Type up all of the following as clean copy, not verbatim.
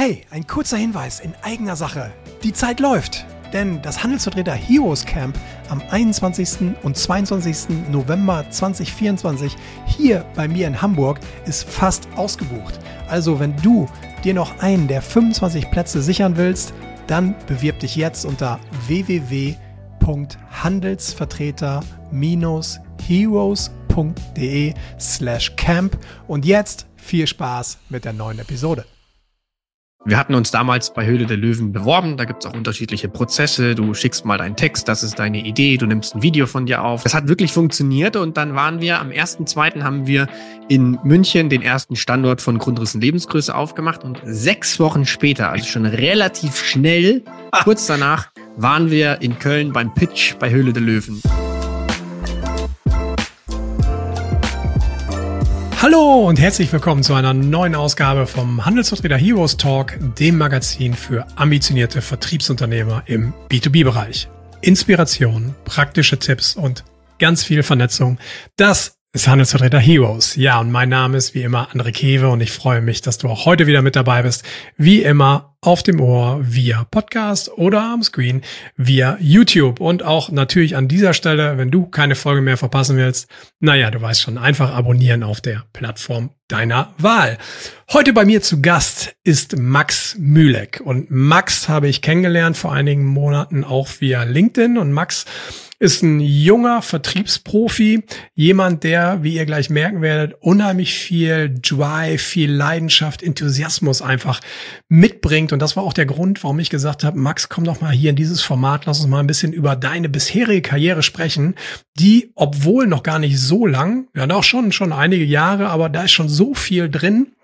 Hey, ein kurzer Hinweis in eigener Sache. Die Zeit läuft, denn das Handelsvertreter Heroes Camp am 21. und 22. November 2024 hier bei mir in Hamburg ist fast ausgebucht. Also wenn du dir noch einen der 25 Plätze sichern willst, dann bewirb dich jetzt unter www.handelsvertreter-heroes.de/camp und jetzt viel Spaß mit der neuen Episode. Wir hatten uns damals bei Höhle der Löwen beworben. Da gibt es auch unterschiedliche Prozesse. Du schickst mal deinen Text, das ist deine Idee, du nimmst ein Video von dir auf. Das hat wirklich funktioniert und dann waren wir am 1.2. haben wir in München den ersten Standort von Grundrissen Lebensgröße aufgemacht und 6 Wochen später, also schon relativ schnell, kurz danach, waren wir in Köln beim Pitch bei Höhle der Löwen. Hallo und herzlich willkommen zu einer neuen Ausgabe vom Handelsvertreter Heroes Talk, dem Magazin für ambitionierte Vertriebsunternehmer im B2B-Bereich. Inspiration, praktische Tipps und ganz viel Vernetzung. Das ist Handelsvertreter Heroes. Ja, und mein Name ist wie immer André Kewe und ich freue mich, dass du auch heute wieder mit dabei bist. Wie immer auf dem Ohr via Podcast oder am Screen via YouTube. Und auch natürlich an dieser Stelle, wenn du keine Folge mehr verpassen willst, naja, du weißt schon, einfach abonnieren auf der Plattform deiner Wahl. Heute bei mir zu Gast ist Max Mühleck. Und Max habe ich kennengelernt vor einigen Monaten auch via LinkedIn. Und Max ist ein junger Vertriebsprofi, jemand, der, wie ihr gleich merken werdet, unheimlich viel Drive, viel Leidenschaft, Enthusiasmus einfach mitbringt. Und das war auch der Grund, warum ich gesagt habe, Max, komm doch mal hier in dieses Format, lass uns mal ein bisschen über deine bisherige Karriere sprechen, die, obwohl noch gar nicht so lang, ja doch schon einige Jahre, aber da ist schon so viel drin.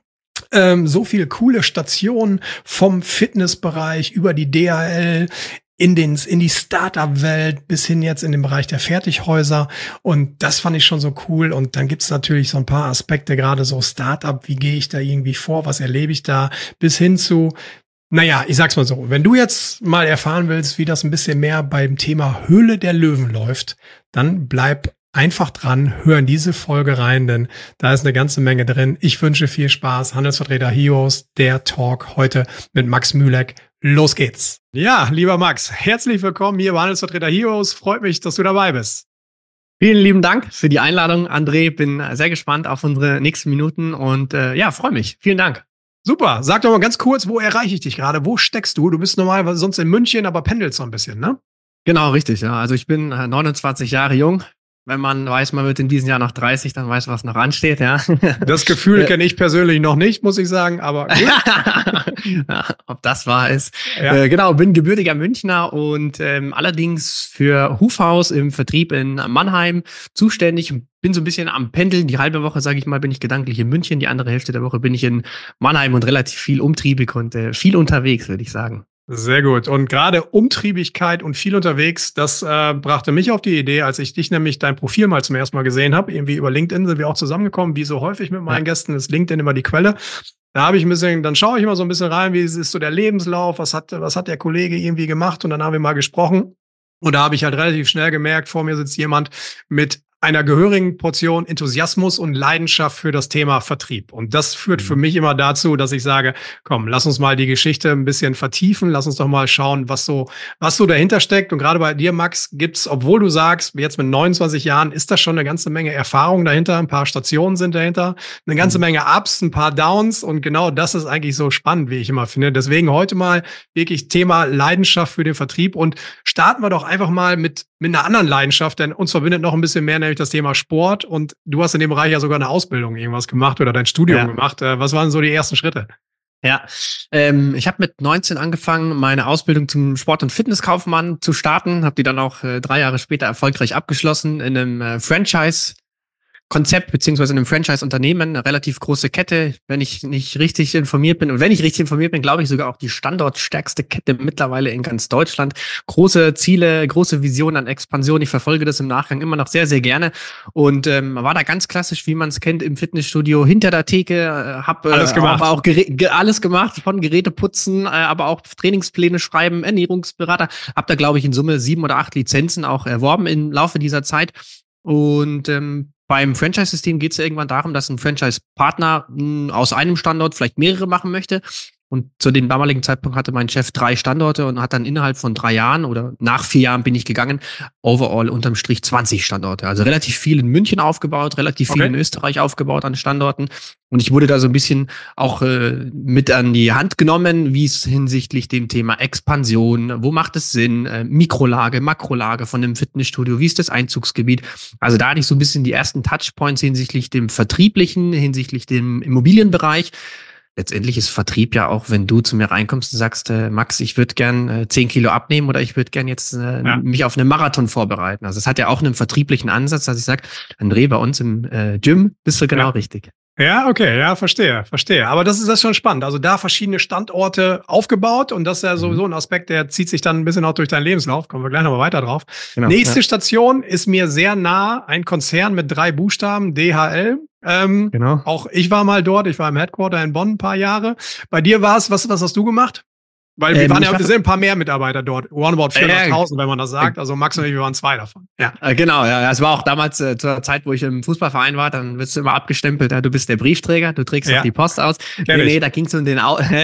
So viele coole Stationen vom Fitnessbereich über die DHL in die Startup-Welt bis hin jetzt in den Bereich der Fertighäuser. Und das fand ich schon so cool. Und dann gibt's natürlich so ein paar Aspekte, gerade so Startup, wie gehe ich da irgendwie vor, was erlebe ich da, bis hin zu, naja, ich sag's mal so, wenn du jetzt mal erfahren willst, wie das ein bisschen mehr beim Thema Höhle der Löwen läuft, dann bleib einfach dran, hör in diese Folge rein, denn da ist eine ganze Menge drin. Ich wünsche viel Spaß. Handelsvertreter Heroes, der Talk heute mit Max Mühleck. Los geht's. Ja, lieber Max, herzlich willkommen hier bei Handelsvertreter Heroes. Freut mich, dass du dabei bist. Vielen lieben Dank für die Einladung, André. Bin sehr gespannt auf unsere nächsten Minuten und freue mich. Vielen Dank. Super. Sag doch mal ganz kurz, wo erreiche ich dich gerade? Wo steckst du? Du bist normalerweise sonst in München, aber pendelst so ein bisschen, ne? Genau, richtig. Ja. Also ich bin 29 Jahre jung. Wenn man weiß, man wird in diesem Jahr noch 30, dann weiß, was noch ansteht, ja. Das Gefühl kenne ich persönlich noch nicht, muss ich sagen, aber gut. Ja, ob das wahr ist. Ja. Genau, bin gebürtiger Münchner und allerdings für Hufhaus im Vertrieb in Mannheim zuständig. Bin so ein bisschen am Pendeln. Die halbe Woche, sage ich mal, bin ich gedanklich in München. Die andere Hälfte der Woche bin ich in Mannheim und relativ viel umtriebig und viel unterwegs, würde ich sagen. Sehr gut. Und gerade Umtriebigkeit und viel unterwegs, das brachte mich auf die Idee, als ich dich nämlich dein Profil mal zum ersten Mal gesehen habe. Irgendwie über LinkedIn sind wir auch zusammengekommen. Wie so häufig mit meinen Gästen ist LinkedIn immer die Quelle. Da habe ich dann schaue ich immer so ein bisschen rein, wie ist so der Lebenslauf, was hat der Kollege irgendwie gemacht, und dann haben wir mal gesprochen. Und da habe ich halt relativ schnell gemerkt, vor mir sitzt jemand mit einer gehörigen Portion Enthusiasmus und Leidenschaft für das Thema Vertrieb. Und das führt für mich immer dazu, dass ich sage, komm, lass uns mal die Geschichte ein bisschen vertiefen, lass uns doch mal schauen, was so dahinter steckt. Und gerade bei dir, Max, gibt's, obwohl du sagst, jetzt mit 29 Jahren ist das schon eine ganze Menge Erfahrung dahinter, ein paar Stationen sind dahinter, eine ganze Menge Ups, ein paar Downs, und genau das ist eigentlich so spannend, wie ich immer finde. Deswegen heute mal wirklich Thema Leidenschaft für den Vertrieb, und starten wir doch einfach mal mit einer anderen Leidenschaft, denn uns verbindet noch ein bisschen mehr, nämlich das Thema Sport, und du hast in dem Bereich ja sogar eine Ausbildung irgendwas gemacht oder dein Studium gemacht. Was waren so die ersten Schritte? Ja, ich habe mit 19 angefangen, meine Ausbildung zum Sport- und Fitnesskaufmann zu starten, habe die dann auch 3 Jahre später erfolgreich abgeschlossen in einem Franchise-Konzept beziehungsweise in einem Franchise-Unternehmen, eine relativ große Kette, wenn ich nicht richtig informiert bin. Und wenn ich richtig informiert bin, glaube ich sogar auch die standortstärkste Kette mittlerweile in ganz Deutschland. Große Ziele, große Visionen an Expansion. Ich verfolge das im Nachgang immer noch sehr, sehr gerne. Und war da ganz klassisch, wie man es kennt, im Fitnessstudio hinter der Theke. Habe alles gemacht. Auch alles gemacht, von Geräte putzen, aber auch Trainingspläne schreiben, Ernährungsberater. Habe da, glaube ich, in Summe 7 oder 8 Lizenzen auch erworben im Laufe dieser Zeit. Und beim Franchise-System geht es ja irgendwann darum, dass ein Franchise-Partner aus einem Standort vielleicht mehrere machen möchte. Und zu dem damaligen Zeitpunkt hatte mein Chef 3 Standorte und hat dann innerhalb von 3 Jahren oder nach 4 Jahren bin ich gegangen, overall unterm Strich 20 Standorte. Also relativ viel in München aufgebaut, relativ viel in Österreich aufgebaut an Standorten. Und ich wurde da so ein bisschen auch mit an die Hand genommen, wie es hinsichtlich dem Thema Expansion, wo macht es Sinn, Mikrolage, Makrolage von dem Fitnessstudio, wie ist das Einzugsgebiet. Also da hatte ich so ein bisschen die ersten Touchpoints hinsichtlich dem Vertrieblichen, hinsichtlich dem Immobilienbereich. Letztendlich ist Vertrieb ja auch, wenn du zu mir reinkommst und sagst, Max, ich würde gern 10 Kilo abnehmen oder ich würde gern jetzt mich auf einen Marathon vorbereiten. Also es hat ja auch einen vertrieblichen Ansatz, dass ich sage, André, bei uns im Gym bist du genau richtig. Ja, okay, ja, verstehe. Aber das ist schon spannend. Also da verschiedene Standorte aufgebaut und das ist ja sowieso ein Aspekt, der zieht sich dann ein bisschen auch durch deinen Lebenslauf. Kommen wir gleich nochmal weiter drauf. Genau, Nächste Station ist mir sehr nah, ein Konzern mit 3 Buchstaben, DHL. Genau. Auch ich war mal dort, ich war im Headquarter in Bonn ein paar Jahre. Bei dir war es, was hast du gemacht? Weil wir waren wir sind ein paar mehr Mitarbeiter dort. Roundabout 400.000, wenn man das sagt. Also Max und ich, wir waren 2 davon. Ja. Genau, ja. Es war auch damals zur Zeit, wo ich im Fußballverein war, dann wirst du immer abgestempelt, ja, du bist der Briefträger, du trägst auch die Post aus. Nee, da ging es um den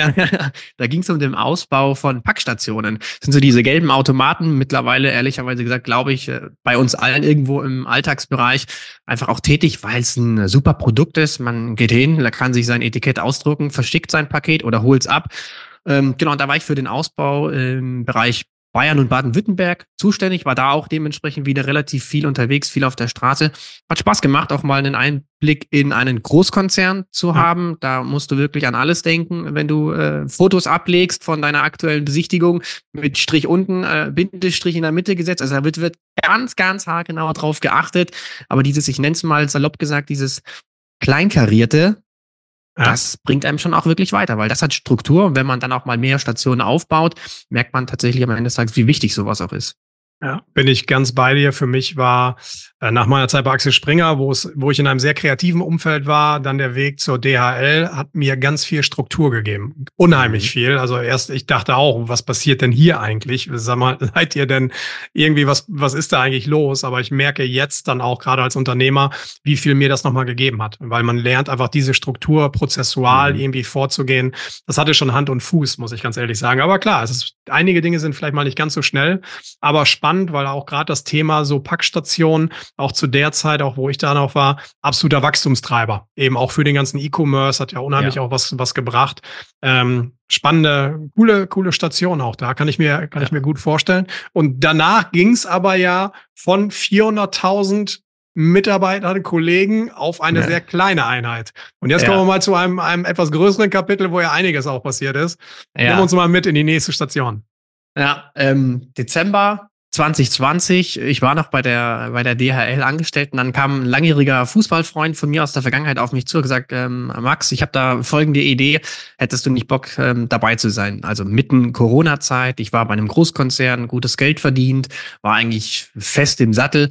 Ausbau von Packstationen. Das sind so diese gelben Automaten, mittlerweile ehrlicherweise gesagt, glaube ich, bei uns allen irgendwo im Alltagsbereich einfach auch tätig, weil es ein super Produkt ist. Man geht hin, da kann sich sein Etikett ausdrucken, verschickt sein Paket oder holt es ab. Genau, und da war ich für den Ausbau im Bereich Bayern und Baden-Württemberg zuständig, war da auch dementsprechend wieder relativ viel unterwegs, viel auf der Straße. Hat Spaß gemacht, auch mal einen Einblick in einen Großkonzern zu haben. Da musst du wirklich an alles denken, wenn du Fotos ablegst von deiner aktuellen Besichtigung mit Strich unten, Bindestrich in der Mitte gesetzt. Also da wird ganz, ganz haargenau drauf geachtet. Aber dieses, ich nenne es mal salopp gesagt, dieses Kleinkarierte, das bringt einem schon auch wirklich weiter, weil das hat Struktur. Und wenn man dann auch mal mehr Stationen aufbaut, merkt man tatsächlich am Ende des Tages, wie wichtig sowas auch ist. Ja, bin ich ganz bei dir. Für mich war nach meiner Zeit bei Axel Springer, wo ich in einem sehr kreativen Umfeld war, dann der Weg zur DHL hat mir ganz viel Struktur gegeben. Unheimlich viel. Also ich dachte auch, was passiert denn hier eigentlich? Sag mal, seid ihr denn irgendwie, was ist da eigentlich los? Aber ich merke jetzt dann auch gerade als Unternehmer, wie viel mir das nochmal gegeben hat. Weil man lernt einfach diese Struktur prozessual irgendwie vorzugehen. Das hatte schon Hand und Fuß, muss ich ganz ehrlich sagen. Aber klar, einige Dinge sind vielleicht mal nicht ganz so schnell, aber spannend, weil auch gerade das Thema so Packstationen, auch zu der Zeit, auch wo ich da noch war, absoluter Wachstumstreiber. Eben auch für den ganzen E-Commerce, hat ja unheimlich auch was gebracht. Spannende, coole Station auch da, kann ich mir gut vorstellen. Und danach ging's aber ja von 400.000 Mitarbeitern, Kollegen auf eine sehr kleine Einheit. Und jetzt kommen wir mal zu einem etwas größeren Kapitel, wo ja einiges auch passiert ist. Nimm uns mal mit in die nächste Station. Ja, Dezember 2020, ich war noch bei der DHL angestellt und dann kam ein langjähriger Fußballfreund von mir aus der Vergangenheit auf mich zu und gesagt, Max, ich habe da folgende Idee, hättest du nicht Bock dabei zu sein? Also mitten Corona-Zeit, ich war bei einem Großkonzern, gutes Geld verdient, war eigentlich fest im Sattel.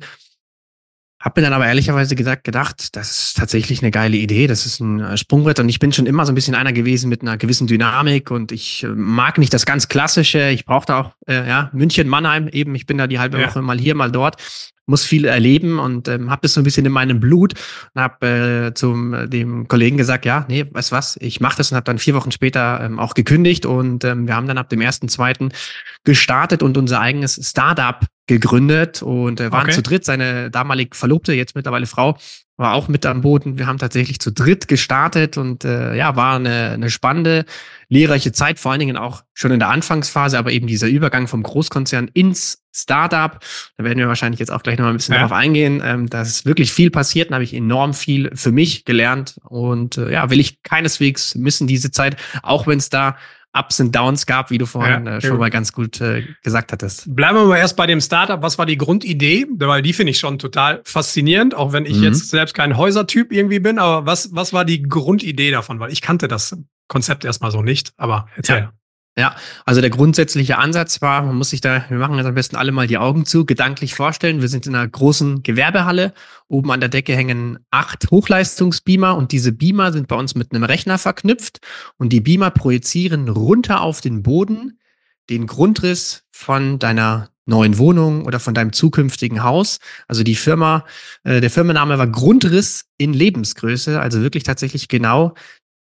Hab mir dann aber ehrlicherweise gedacht, das ist tatsächlich eine geile Idee, das ist ein Sprungbrett und ich bin schon immer so ein bisschen einer gewesen mit einer gewissen Dynamik und ich mag nicht das ganz Klassische, ich brauche da auch, München, Mannheim eben, ich bin da die halbe Woche mal hier, mal dort, muss viel erleben und habe das so ein bisschen in meinem Blut und habe dem Kollegen gesagt, ja, nee, weißt du was, ich mache das und habe dann 4 Wochen später auch gekündigt und wir haben dann ab dem 1.2. gestartet und unser eigenes Startup gegründet und waren zu dritt. Seine damalig Verlobte, jetzt mittlerweile Frau, war auch mit am Boden. Wir haben tatsächlich zu dritt gestartet und war eine spannende, lehrreiche Zeit, vor allen Dingen auch schon in der Anfangsphase, aber eben dieser Übergang vom Großkonzern ins Startup. Da werden wir wahrscheinlich jetzt auch gleich noch mal ein bisschen darauf eingehen. Da ist wirklich viel passiert und habe ich enorm viel für mich gelernt und will ich keineswegs missen diese Zeit, auch wenn es da Ups und Downs gab, wie du vorhin schon mal ganz gut gesagt hattest. Bleiben wir mal erst bei dem Startup. Was war die Grundidee? Weil die finde ich schon total faszinierend, auch wenn ich jetzt selbst kein Häusertyp irgendwie bin. Aber was war die Grundidee davon? Weil ich kannte das Konzept erstmal so nicht, aber erzähl. Ja, also der grundsätzliche Ansatz war, wir machen jetzt am besten alle mal die Augen zu, gedanklich vorstellen. Wir sind in einer großen Gewerbehalle. Oben an der Decke hängen 8 Hochleistungsbeamer und diese Beamer sind bei uns mit einem Rechner verknüpft und die Beamer projizieren runter auf den Boden den Grundriss von deiner neuen Wohnung oder von deinem zukünftigen Haus. Also die der Firmenname war Grundriss in Lebensgröße, also wirklich tatsächlich genau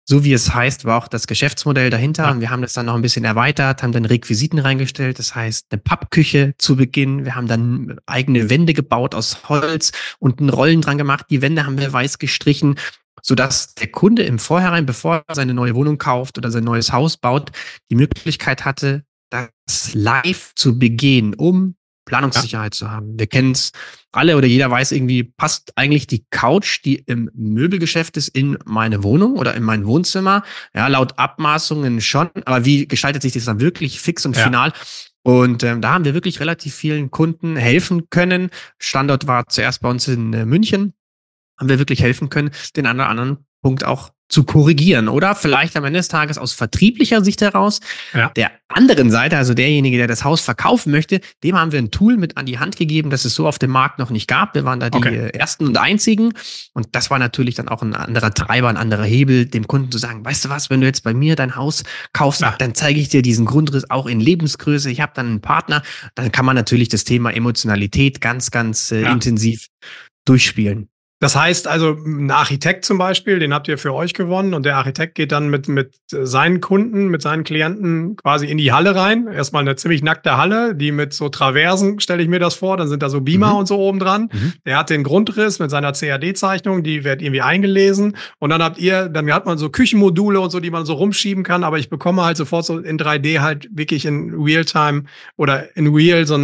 so wie es heißt, war auch das Geschäftsmodell dahinter. Ja. Und wir haben das dann noch ein bisschen erweitert, haben dann Requisiten reingestellt. Das heißt, eine Pappküche zu Beginn. Wir haben dann eigene Wände gebaut aus Holz und Rollen dran gemacht. Die Wände haben wir weiß gestrichen, sodass der Kunde im Vorhinein, bevor er seine neue Wohnung kauft oder sein neues Haus baut, die Möglichkeit hatte, das live zu begehen, um Planungssicherheit zu haben. Wir kennen es alle oder jeder weiß irgendwie, passt eigentlich die Couch, die im Möbelgeschäft ist, in meine Wohnung oder in mein Wohnzimmer? Ja, laut Abmaßungen schon, aber wie gestaltet sich das dann wirklich fix und final? Und da haben wir wirklich relativ vielen Kunden helfen können. Standort war zuerst bei uns in München. Haben wir wirklich helfen können, den einen oder anderen Punkt auch zu korrigieren oder vielleicht am Ende des Tages aus vertrieblicher Sicht heraus der anderen Seite, also derjenige, der das Haus verkaufen möchte, dem haben wir ein Tool mit an die Hand gegeben, das es so auf dem Markt noch nicht gab. Wir waren da die ersten und einzigen und das war natürlich dann auch ein anderer Treiber, ein anderer Hebel, dem Kunden zu sagen, weißt du was, wenn du jetzt bei mir dein Haus kaufst, dann zeige ich dir diesen Grundriss auch in Lebensgröße. Ich habe dann einen Partner, dann kann man natürlich das Thema Emotionalität ganz, ganz intensiv durchspielen. Das heißt also, ein Architekt zum Beispiel, den habt ihr für euch gewonnen und der Architekt geht dann mit seinen Kunden, mit seinen Klienten quasi in die Halle rein. Erstmal eine ziemlich nackte Halle, die mit so Traversen, stelle ich mir das vor, dann sind da so Beamer und so oben dran. Der hat den Grundriss mit seiner CAD-Zeichnung, die wird irgendwie eingelesen und dann dann hat man so Küchenmodule und so, die man so rumschieben kann, aber ich bekomme halt sofort so in 3D halt wirklich in Realtime oder in Real so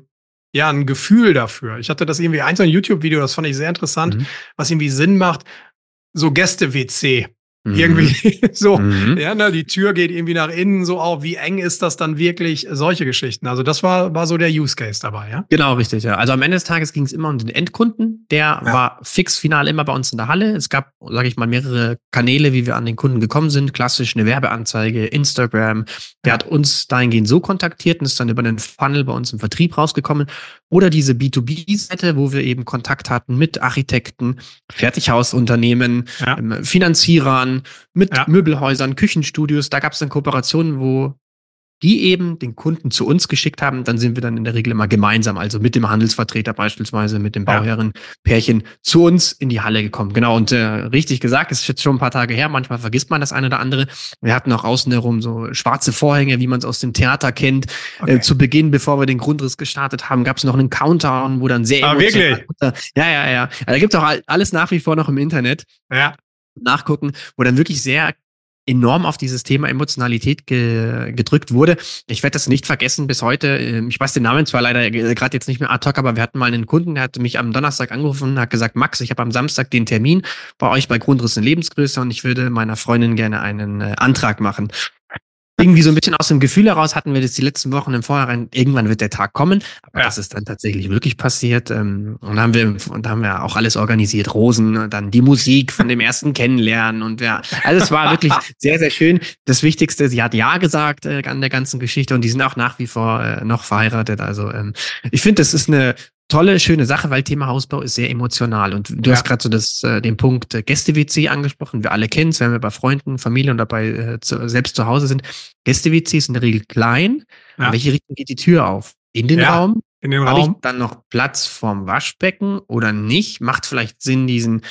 ein Gefühl dafür. Ich hatte das irgendwie so ein YouTube-Video, das fand ich sehr interessant, was irgendwie Sinn macht. So Gäste-WC. Irgendwie so, die Tür geht irgendwie nach innen so auf, wie eng ist das dann wirklich, solche Geschichten. Also das war so der Use Case dabei, ja? Genau, richtig, ja. Also am Ende des Tages ging es immer um den Endkunden, der war fix final immer bei uns in der Halle. Es gab, sage ich mal, mehrere Kanäle, wie wir an den Kunden gekommen sind, klassisch eine Werbeanzeige, Instagram, der hat uns dahingehend so kontaktiert und ist dann über einen Funnel bei uns im Vertrieb rausgekommen. Oder diese B2B-Seite, wo wir eben Kontakt hatten mit Architekten, Fertighausunternehmen, Finanzierern, mit Möbelhäusern, Küchenstudios. Da gab es dann Kooperationen, wo die eben den Kunden zu uns geschickt haben. Dann sind wir dann in der Regel immer gemeinsam, also mit dem Handelsvertreter beispielsweise, mit dem Bauherrenpärchen zu uns in die Halle gekommen. Genau, und richtig gesagt, es ist jetzt schon ein paar Tage her, manchmal vergisst man das eine oder andere. Wir hatten auch außen herum so schwarze Vorhänge, wie man es aus dem Theater kennt. Zu Beginn, bevor wir den Grundriss gestartet haben, gab es noch einen Countdown, wo dann sehr wirklich? Ja. Da gibt es auch alles nach wie vor noch im Internet. Nachgucken, wo dann wirklich sehr enorm auf dieses Thema Emotionalität gedrückt wurde. Ich werde das nicht vergessen bis heute. Ich weiß den Namen zwar leider gerade jetzt nicht mehr ad hoc, aber wir hatten mal einen Kunden, der hat mich am Donnerstag angerufen und hat gesagt, Max, ich habe am Samstag den Termin bei euch bei Grundriss in Lebensgröße und ich würde meiner Freundin gerne einen Antrag machen. Irgendwie so ein bisschen aus dem Gefühl heraus hatten wir das die letzten Wochen im Vorhinein, irgendwann wird der Tag kommen, aber das ist dann tatsächlich wirklich passiert. Und da haben wir auch alles organisiert, Rosen, dann die Musik von dem ersten Kennenlernen und also es war wirklich sehr, sehr schön. Das Wichtigste, sie hat Ja gesagt an der ganzen Geschichte und die sind auch nach wie vor noch verheiratet. Also ich finde, das ist eine tolle, schöne Sache, weil Thema Hausbau ist sehr emotional. Und du hast gerade so den Punkt Gäste-WC angesprochen. Wir alle kennen es, wenn wir bei Freunden, Familie und dabei selbst zu Hause sind. Gäste-WC ist in der Regel klein. In welche Richtung geht die Tür auf? In den Raum? In den Habe ich Raum. dann noch Platz vorm Waschbecken oder nicht? Macht vielleicht Sinn,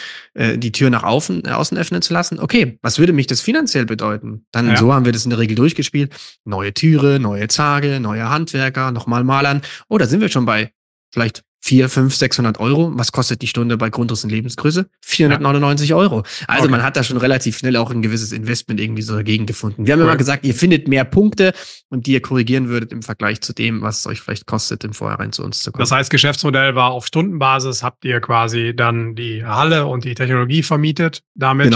die Tür nach außen öffnen zu lassen? Okay, was würde mich das finanziell bedeuten? Dann so haben wir das in der Regel durchgespielt. Neue Türe, neue Zarge, neue Handwerker, nochmal Malern. Oh, da sind wir schon bei vielleicht 400, 500, 600 Euro. Was kostet die Stunde bei Grundriss in Lebensgröße? 499 Euro. Also man hat da schon relativ schnell auch ein gewisses Investment irgendwie so dagegen gefunden. Wir haben immer gesagt, ihr findet mehr Punkte und die ihr korrigieren würdet im Vergleich zu dem, was es euch vielleicht kostet, im Vorhinein zu uns zu kommen. Das heißt, Geschäftsmodell war auf Stundenbasis, habt ihr quasi dann die Halle und die Technologie vermietet, damit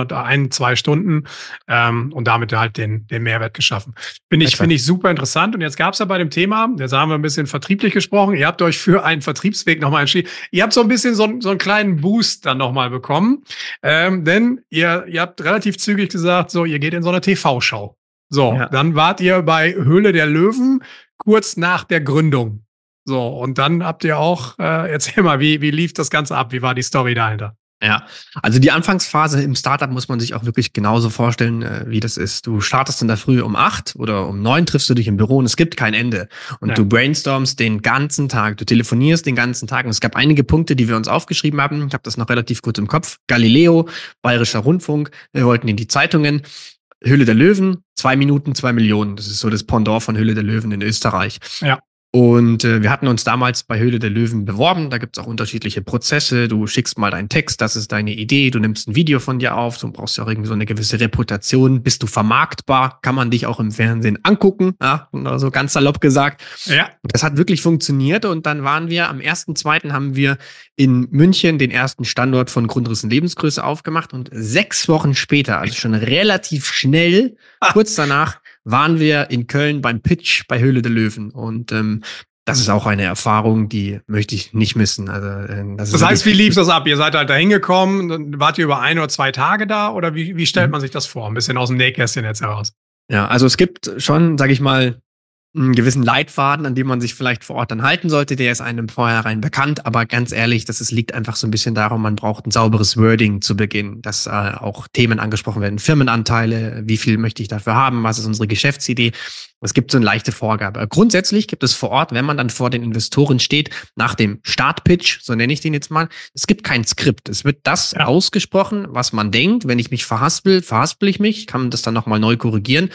2 Stunden und damit halt den Mehrwert geschaffen. Finde ich super interessant. Und jetzt gab es ja bei dem Thema, jetzt haben wir ein bisschen vertrieblich gesprochen, ihr habt euch für einen Vertriebsweg nochmal entschieden. Ihr habt so ein bisschen so einen kleinen Boost dann nochmal bekommen, denn ihr habt relativ zügig gesagt, so, ihr geht in so eine TV-Show. So, dann wart ihr bei Höhle der Löwen kurz nach der Gründung. So, und dann habt ihr auch, erzähl mal, wie lief das Ganze ab? Wie war die Story dahinter? Ja, also die Anfangsphase im Startup muss man sich auch wirklich genauso vorstellen, wie das ist. Du startest in der Früh um 8 oder um 9 triffst du dich im Büro und es gibt kein Ende. Und du brainstormst den ganzen Tag, du telefonierst den ganzen Tag. Und es gab einige Punkte, die wir uns aufgeschrieben haben. Ich habe das noch relativ gut im Kopf. Galileo, Bayerischer Rundfunk, wir wollten in die Zeitungen. Höhle der Löwen, 2 Minuten, 2 Millionen. Das ist so das Pendant von Höhle der Löwen in Österreich. Ja. Und wir hatten uns damals bei Höhle der Löwen beworben. Da gibt's auch unterschiedliche Prozesse. Du schickst mal deinen Text, das ist deine Idee. Du nimmst ein Video von dir auf. Du brauchst ja auch irgendwie so eine gewisse Reputation. Bist du vermarktbar? Kann man dich auch im Fernsehen angucken? Ja, so ganz salopp gesagt. Ja. Das hat wirklich funktioniert. Und dann waren wir am 1.2. haben wir in München den ersten Standort von Grundrissen Lebensgröße aufgemacht. Und 6 Wochen später, also schon relativ schnell, kurz danach, waren wir in Köln beim Pitch bei Höhle der Löwen. Und das ist auch eine Erfahrung, die möchte ich nicht missen. Also, das heißt, wie lief das ab? Ihr seid halt da hingekommen, dann wart ihr über 1 oder 2 Tage da? Oder wie stellt man sich das vor? Ein bisschen aus dem Nähkästchen jetzt heraus. Ja, also es gibt schon, sag ich mal, einen gewissen Leitfaden, an dem man sich vielleicht vor Ort dann halten sollte. Der ist einem vornherein bekannt, aber ganz ehrlich, liegt einfach so ein bisschen darum, man braucht ein sauberes Wording zu Beginn, dass auch Themen angesprochen werden, Firmenanteile, wie viel möchte ich dafür haben, was ist unsere Geschäftsidee. Es gibt so eine leichte Vorgabe. Grundsätzlich gibt es vor Ort, wenn man dann vor den Investoren steht, nach dem Startpitch, so nenne ich den jetzt mal, es gibt kein Skript. Es wird das ausgesprochen, was man denkt. Wenn ich mich verhaspel ich mich, kann das dann nochmal neu korrigieren.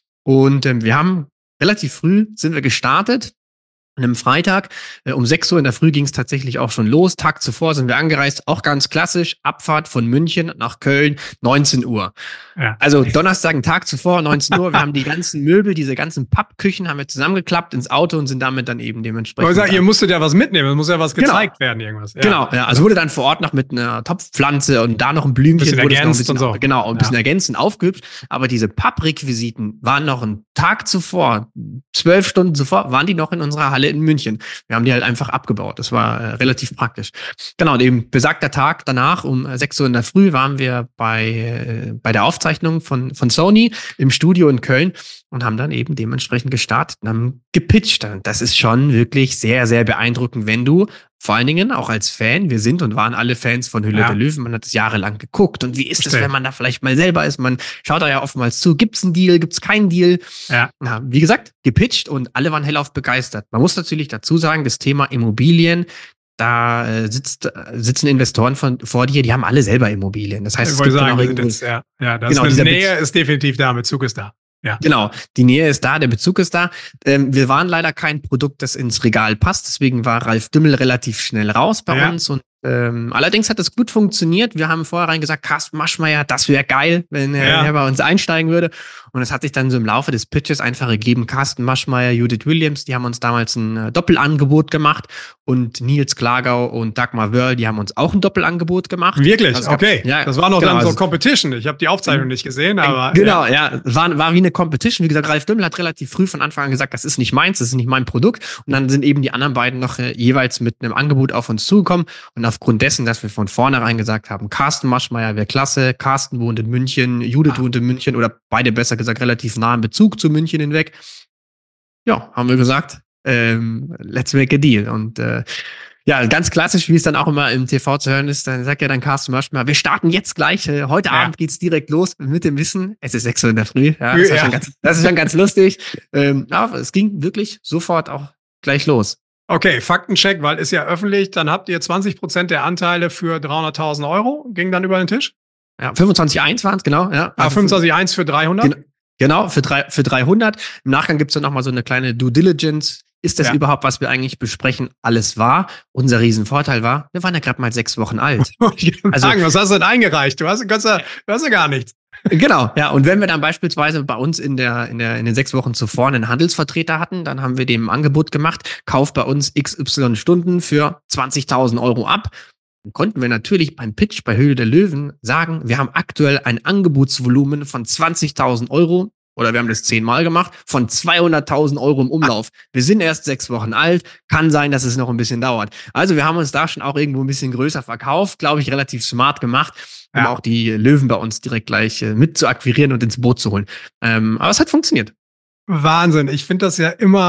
Und wir haben relativ früh sind wir gestartet. An einem Freitag um 6 Uhr in der Früh ging es tatsächlich auch schon los. Tag zuvor sind wir angereist, auch ganz klassisch. Abfahrt von München nach Köln, 19 Uhr. Ja. Also Donnerstag, einen Tag zuvor, 19 Uhr. Wir haben die ganzen Möbel, diese ganzen Pappküchen haben wir zusammengeklappt ins Auto und sind damit dann eben dementsprechend. Aber ihr musstet ja was mitnehmen, es muss ja was gezeigt werden, irgendwas. Ja. Genau, ja. Also wurde dann vor Ort noch mit einer Topfpflanze und da noch ein Blümchen. Bisschen ergänzt und so. Genau, ein bisschen ergänzt und aufgehübscht. Aber diese Papprequisiten waren noch einen Tag zuvor, 12 Stunden zuvor, waren die noch in unserer Halle in München. Wir haben die halt einfach abgebaut. Das war relativ praktisch. Genau, und eben besagter Tag danach um 6 Uhr in der Früh waren wir bei der Aufzeichnung von Sony im Studio in Köln und haben dann eben dementsprechend gestartet und haben gepitcht. Und das ist schon wirklich sehr, sehr beeindruckend, wenn du vor allen Dingen auch als Fan, wir sind und waren alle Fans von Höhle der Löwen, man hat es jahrelang geguckt. Und wie ist es, wenn man da vielleicht mal selber ist? Man schaut da ja oftmals zu, gibt's einen Deal, gibt's keinen Deal? Ja. Ja, wie gesagt, gepitcht und alle waren hellauf begeistert. Man muss natürlich dazu sagen, das Thema Immobilien, da sitzen Investoren vor dir, die haben alle selber Immobilien. Das heißt, es gibt dann auch irgendwo, die Nähe ist definitiv da, Bezug ist da. Ja. Genau, die Nähe ist da, der Bezug ist da. Wir waren leider kein Produkt, das ins Regal passt, deswegen war Ralf Dümmel relativ schnell raus bei uns und allerdings hat es gut funktioniert. Wir haben vorher gesagt, Carsten Maschmeyer, das wäre geil, wenn er bei uns einsteigen würde. Und es hat sich dann so im Laufe des Pitches einfach ergeben, Carsten Maschmeyer, Judith Williams, die haben uns damals ein Doppelangebot gemacht und Nils Klagau und Dagmar Wörl, die haben uns auch ein Doppelangebot gemacht. Wirklich? Also, okay. Ja, das war noch dann so Competition. Ich habe die Aufzeichnung nicht gesehen, aber... Genau, war wie eine Competition. Wie gesagt, Ralf Dümmel hat relativ früh von Anfang an gesagt, das ist nicht meins, das ist nicht mein Produkt. Und dann sind eben die anderen beiden noch jeweils mit einem Angebot auf uns zugekommen. Und aufgrund dessen, dass wir von vornherein gesagt haben, Carsten Maschmeyer wäre klasse, Carsten wohnt in München, Judith wohnt in München oder beide besser gesagt relativ nah im Bezug zu München hinweg. Ja, haben wir gesagt, let's make a deal. Und ganz klassisch, wie es dann auch immer im TV zu hören ist, dann sagt ja dann Carsten Maschmeyer, wir starten jetzt gleich, heute Abend geht's direkt los mit dem Wissen, es ist 6 Uhr in der Früh, das ist schon ganz lustig. Aber es ging wirklich sofort auch gleich los. Okay, Faktencheck, weil ist ja öffentlich, dann habt ihr 20% der Anteile für 300.000 €, ging dann über den Tisch? Ja, 25,1 waren es, genau. Ja. Also 25,1 für 300? Genau, für 300. Im Nachgang gibt es dann nochmal so eine kleine Due Diligence. Ist das überhaupt, was wir eigentlich besprechen, alles wahr? Unser Riesenvorteil war, wir waren ja gerade mal 6 Wochen alt. Also, was hast du denn eingereicht? Du hast ja gar nichts. Genau, ja. Und wenn wir dann beispielsweise bei uns in den 6 Wochen zuvor einen Handelsvertreter hatten, dann haben wir dem ein Angebot gemacht, kauf bei uns XY Stunden für 20.000 € ab. Dann konnten wir natürlich beim Pitch bei Höhle der Löwen sagen, wir haben aktuell ein Angebotsvolumen von 20.000 €. Oder wir haben das 10-mal gemacht, von 200.000 € im Umlauf. Wir sind erst 6 Wochen alt, kann sein, dass es noch ein bisschen dauert. Also wir haben uns da schon auch irgendwo ein bisschen größer verkauft, glaube ich, relativ smart gemacht, um auch die Löwen bei uns direkt gleich mit zu akquirieren und ins Boot zu holen. Aber es hat funktioniert. Wahnsinn. Ich finde das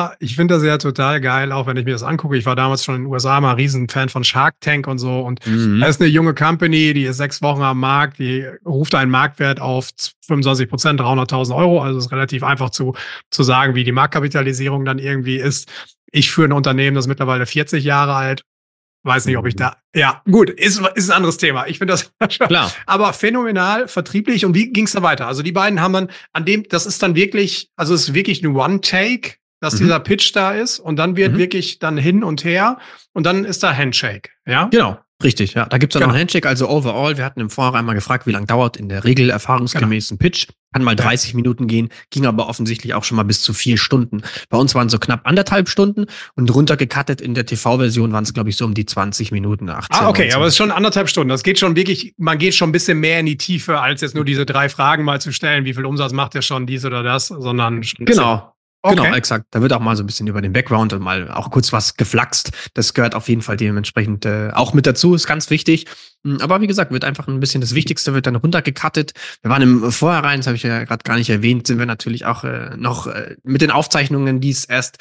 ja total geil, auch wenn ich mir das angucke. Ich war damals schon in den USA mal Riesenfan von Shark Tank und so. Und da ist eine junge Company, die ist 6 Wochen am Markt, die ruft einen Marktwert auf 25%, 300.000 Euro. Also ist relativ einfach zu sagen, wie die Marktkapitalisierung dann irgendwie ist. Ich führe ein Unternehmen, das ist mittlerweile 40 Jahre alt. Weiß nicht, ob ich da. Ja, gut, ist ein anderes Thema. Ich finde das Klar. aber phänomenal vertrieblich. Und wie ging es da weiter? Also die beiden haben dann das ist dann wirklich, also es ist wirklich ein One-Take, dass dieser Pitch da ist und dann wird wirklich dann hin und her und dann ist da Handshake, ja? Genau. Richtig, ja. Da gibt es dann noch einen Handshake. Also overall, wir hatten im Vorhinein mal gefragt, wie lange dauert in der Regel erfahrungsgemäß ein Pitch. Kann mal 30 Minuten gehen, ging aber offensichtlich auch schon mal bis zu 4 Stunden. Bei uns waren es so knapp 1,5 Stunden und runtergecuttet in der TV-Version waren es, glaube ich, so um die 20 Minuten, 18. Okay, 19. aber es ist schon 1,5 Stunden. Das geht schon wirklich, man geht schon ein bisschen mehr in die Tiefe, als jetzt nur diese 3 Fragen mal zu stellen, wie viel Umsatz macht der schon, dies oder das, sondern schon Genau. Okay. Genau, exakt. Da wird auch mal so ein bisschen über den Background und mal auch kurz was geflaxt. Das gehört auf jeden Fall dementsprechend auch mit dazu, ist ganz wichtig. Aber wie gesagt, wird einfach ein bisschen das Wichtigste, wird dann runtergecuttet. Wir waren im Vorhinein, das habe ich ja gerade gar nicht erwähnt, sind wir natürlich auch noch mit den Aufzeichnungen, die es erst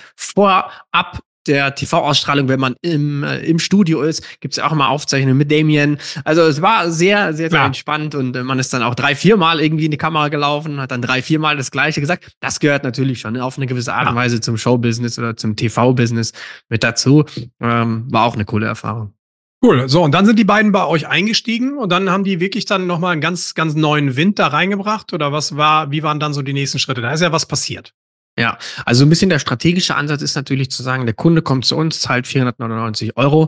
vorab der TV-Ausstrahlung, wenn man im Studio ist, gibt's ja auch immer Aufzeichnungen mit Damien. Also es war sehr, sehr, sehr entspannt und man ist dann auch 3-4 Mal irgendwie in die Kamera gelaufen, hat dann 3-4 Mal das Gleiche gesagt. Das gehört natürlich schon auf eine gewisse Art und Weise zum Show-Business oder zum TV-Business mit dazu. War auch eine coole Erfahrung. Cool. So, und dann sind die beiden bei euch eingestiegen und dann haben die wirklich dann nochmal einen ganz, ganz neuen Wind da reingebracht oder wie waren dann so die nächsten Schritte? Da ist ja was passiert. Ja, also ein bisschen der strategische Ansatz ist natürlich zu sagen, der Kunde kommt zu uns, zahlt 499 Euro.